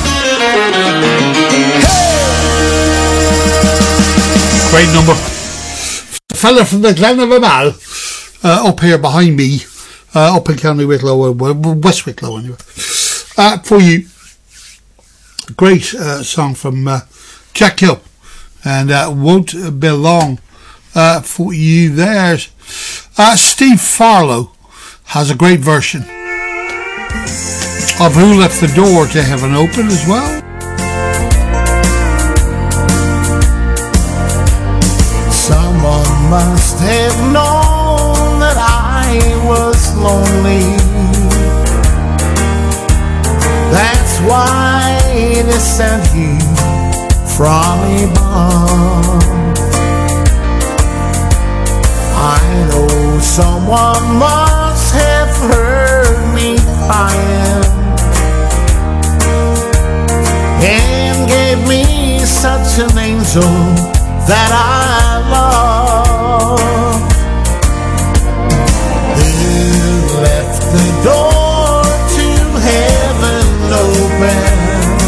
Hey! Great number. Fella from the Glen of Amal, uh, up here behind me, uh, up in County Wicklow, West Wicklow anyway. Uh, for you, great uh, song from uh, Jack Hill, and uh, Won't Be Long uh, for you there. Uh, Steve Farlow has a great version of Who Left the Door to Heaven Open as well. Someone must have known that I was lonely. That's why they sent you from above. I know someone must have heard me crying and gave me such an angel that I love. Who left the door to heaven open?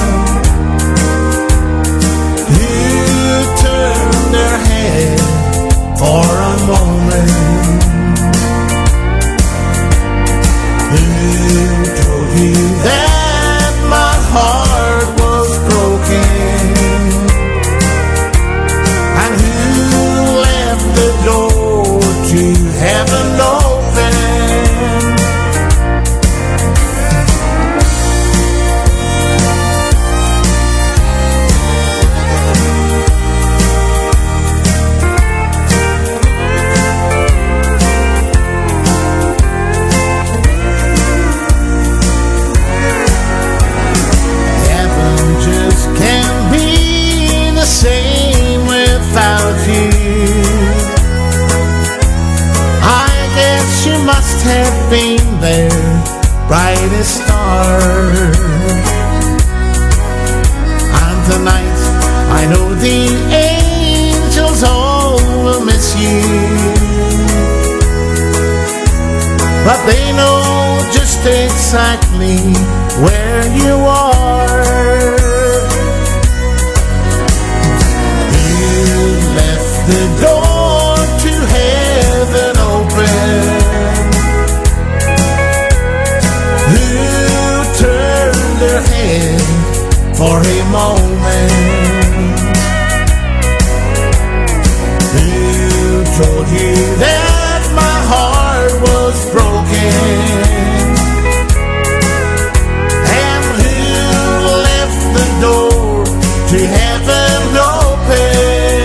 Who turned their head for a moment? Who told you that my heart was broken? And who left the door to heaven open? Same without you. I guess you must have been there, brightest star. And tonight I know the angels all will miss you, but they know just exactly where you are. The door to heaven open. Who turned their head for a moment? Who told you that my heart was broken? And who left the door to heaven open?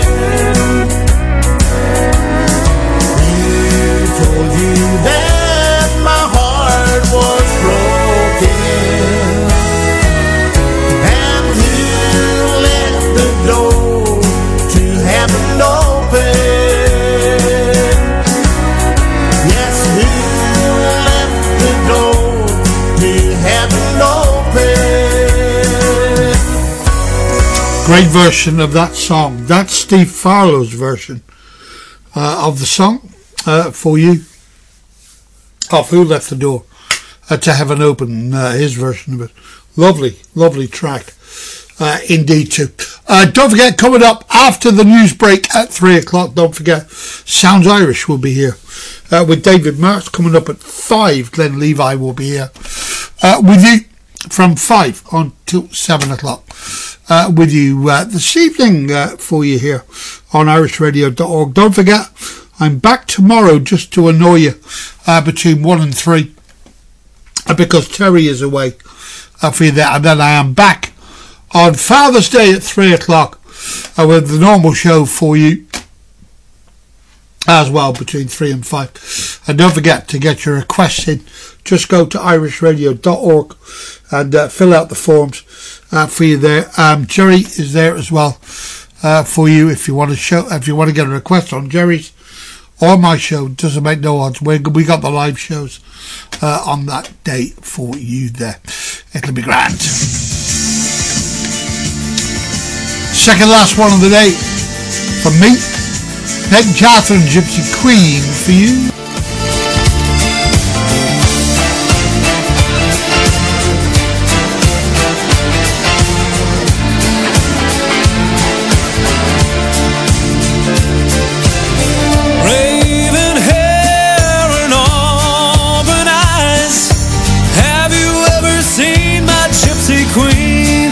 That my heart was broken, and who left the door to heaven open? Yes, who left the door to heaven open? Great version of that song. That's Steve Farlow's version uh, of the song. Uh, for you of Who Left the Door uh, to Heaven Open, uh, his version of it. Lovely, lovely track uh, indeed too. Uh, don't forget, coming up after the news break at three o'clock, don't forget, Sounds Irish will be here uh, with David Marks. Coming up at five, Glenn Levi will be here uh, with you. from five until seven o'clock uh, with you uh, this evening uh, for you here on irish radio dot org. Don't forget, I'm back tomorrow just to annoy you uh, between one and three uh, because Terry is away uh, for you there, and then I am back on Father's Day at three o'clock uh, with the normal show for you as well between three and five. And don't forget to get your requests in. Just go to irish radio dot org and uh, fill out the forms uh, for you there. Um, Jerry is there as well uh, for you if you want to show, if you want to get a request on Jerry's or my show. Doesn't make no odds. We we got the live shows uh, on that day for you there. It'll be grand. Second last one of the day from me. Peg Catherine, Gypsy Queen for you. Raven hair and auburn eyes. Have you ever seen my Gypsy Queen?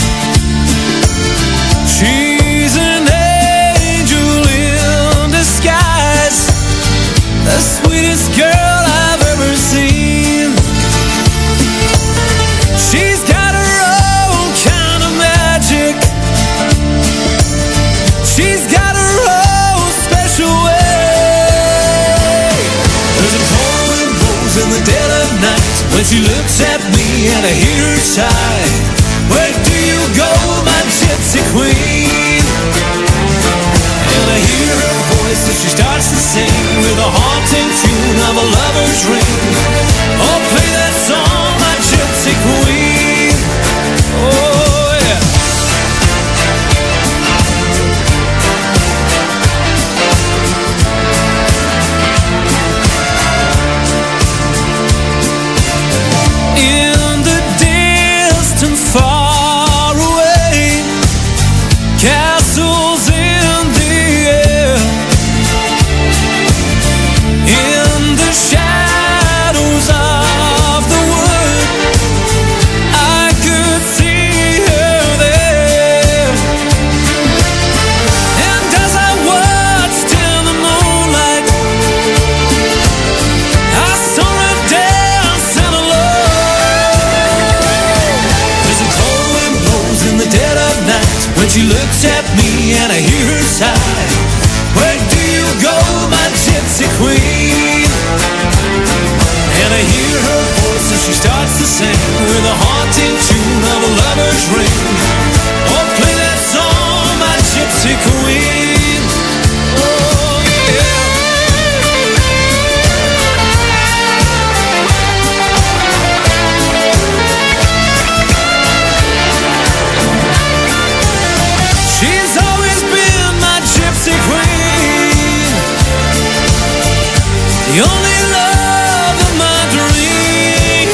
She's an angel in disguise, the sweetest girl I've ever seen. She's got her own kind of magic. She's got her own special way. There's a cold wind blows in the dead of night when she looks at me and I hear her sigh. Where do you go, my Gypsy Queen? And I hear her voice as she starts to sing with a haunting tune of a lover's ring. Oh, play that song, my Gypsy Queen. Oh, yeah. In the distance far away, castles in the air. In the shadows of the wood, I could see her there. And as I watched in the moonlight, I saw her dancing alone. There's a cold wind blows in the dead of night when she looks at me and I hear her sigh. Where do you go, my Gypsy Queen? And I hear her voice as she starts to sing with a haunting tune of a lover's ring. Oh, play that song, my Gypsy Queen. Oh, yeah. She's always been my Gypsy Queen, the only love of my dreams.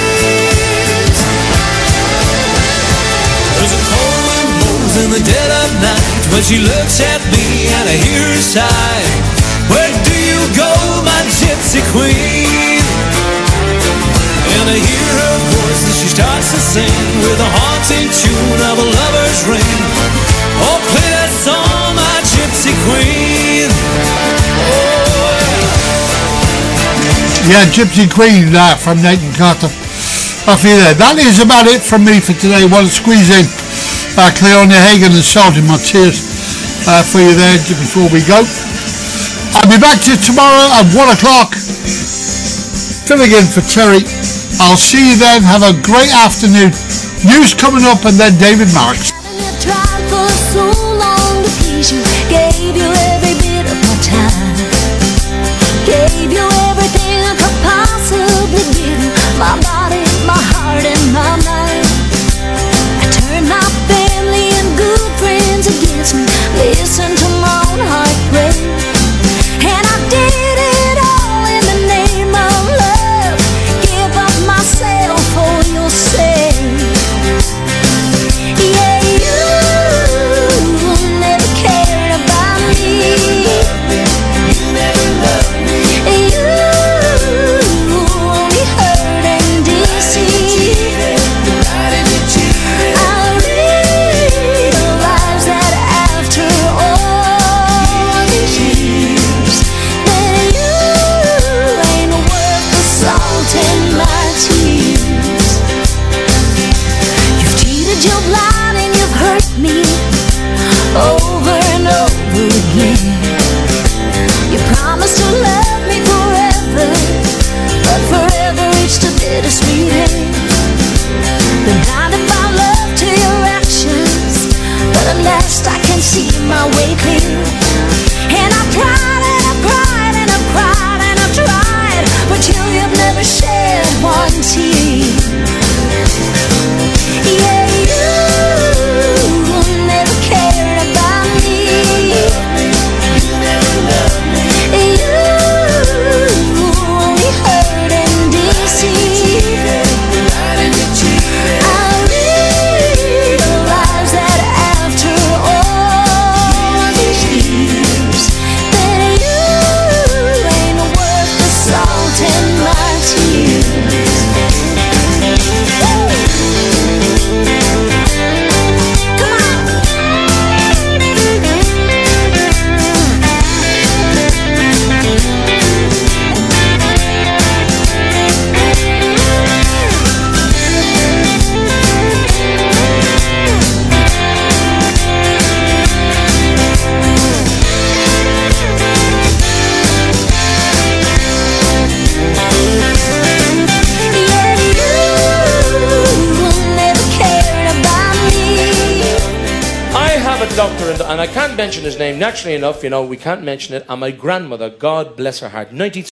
There's a cold wind blows in the dead of night when she looks at me and I hear her sigh. Where do you go, my Gypsy Queen? And I hear her voice as she starts to sing with a haunting tune of a lover's ring. Oh, play that song, my Gypsy Queen. Oh, Yeah, Gypsy Queen uh, from Nathan Carter. Off you there. That is about it from me for today. Want to squeeze in uh, Cleona Hagan and Salt in My Tears uh, for you there before we go. I'll be back to you tomorrow at one o'clock. Filling in for Terry. I'll see you then. Have a great afternoon. News coming up and then David Marks. Tried for so long to please you, gave you every bit of my time, gave you everything I could possibly give you, my body, my heart, and my mind. I turned my family and good friends against me, listened to my own heart break, and I did it all in the name of love, give up myself for your sake. Yeah, you never cared about me. and I can't mention his name, naturally enough, you know, we can't mention it, and my grandmother, God bless her heart, ninety-three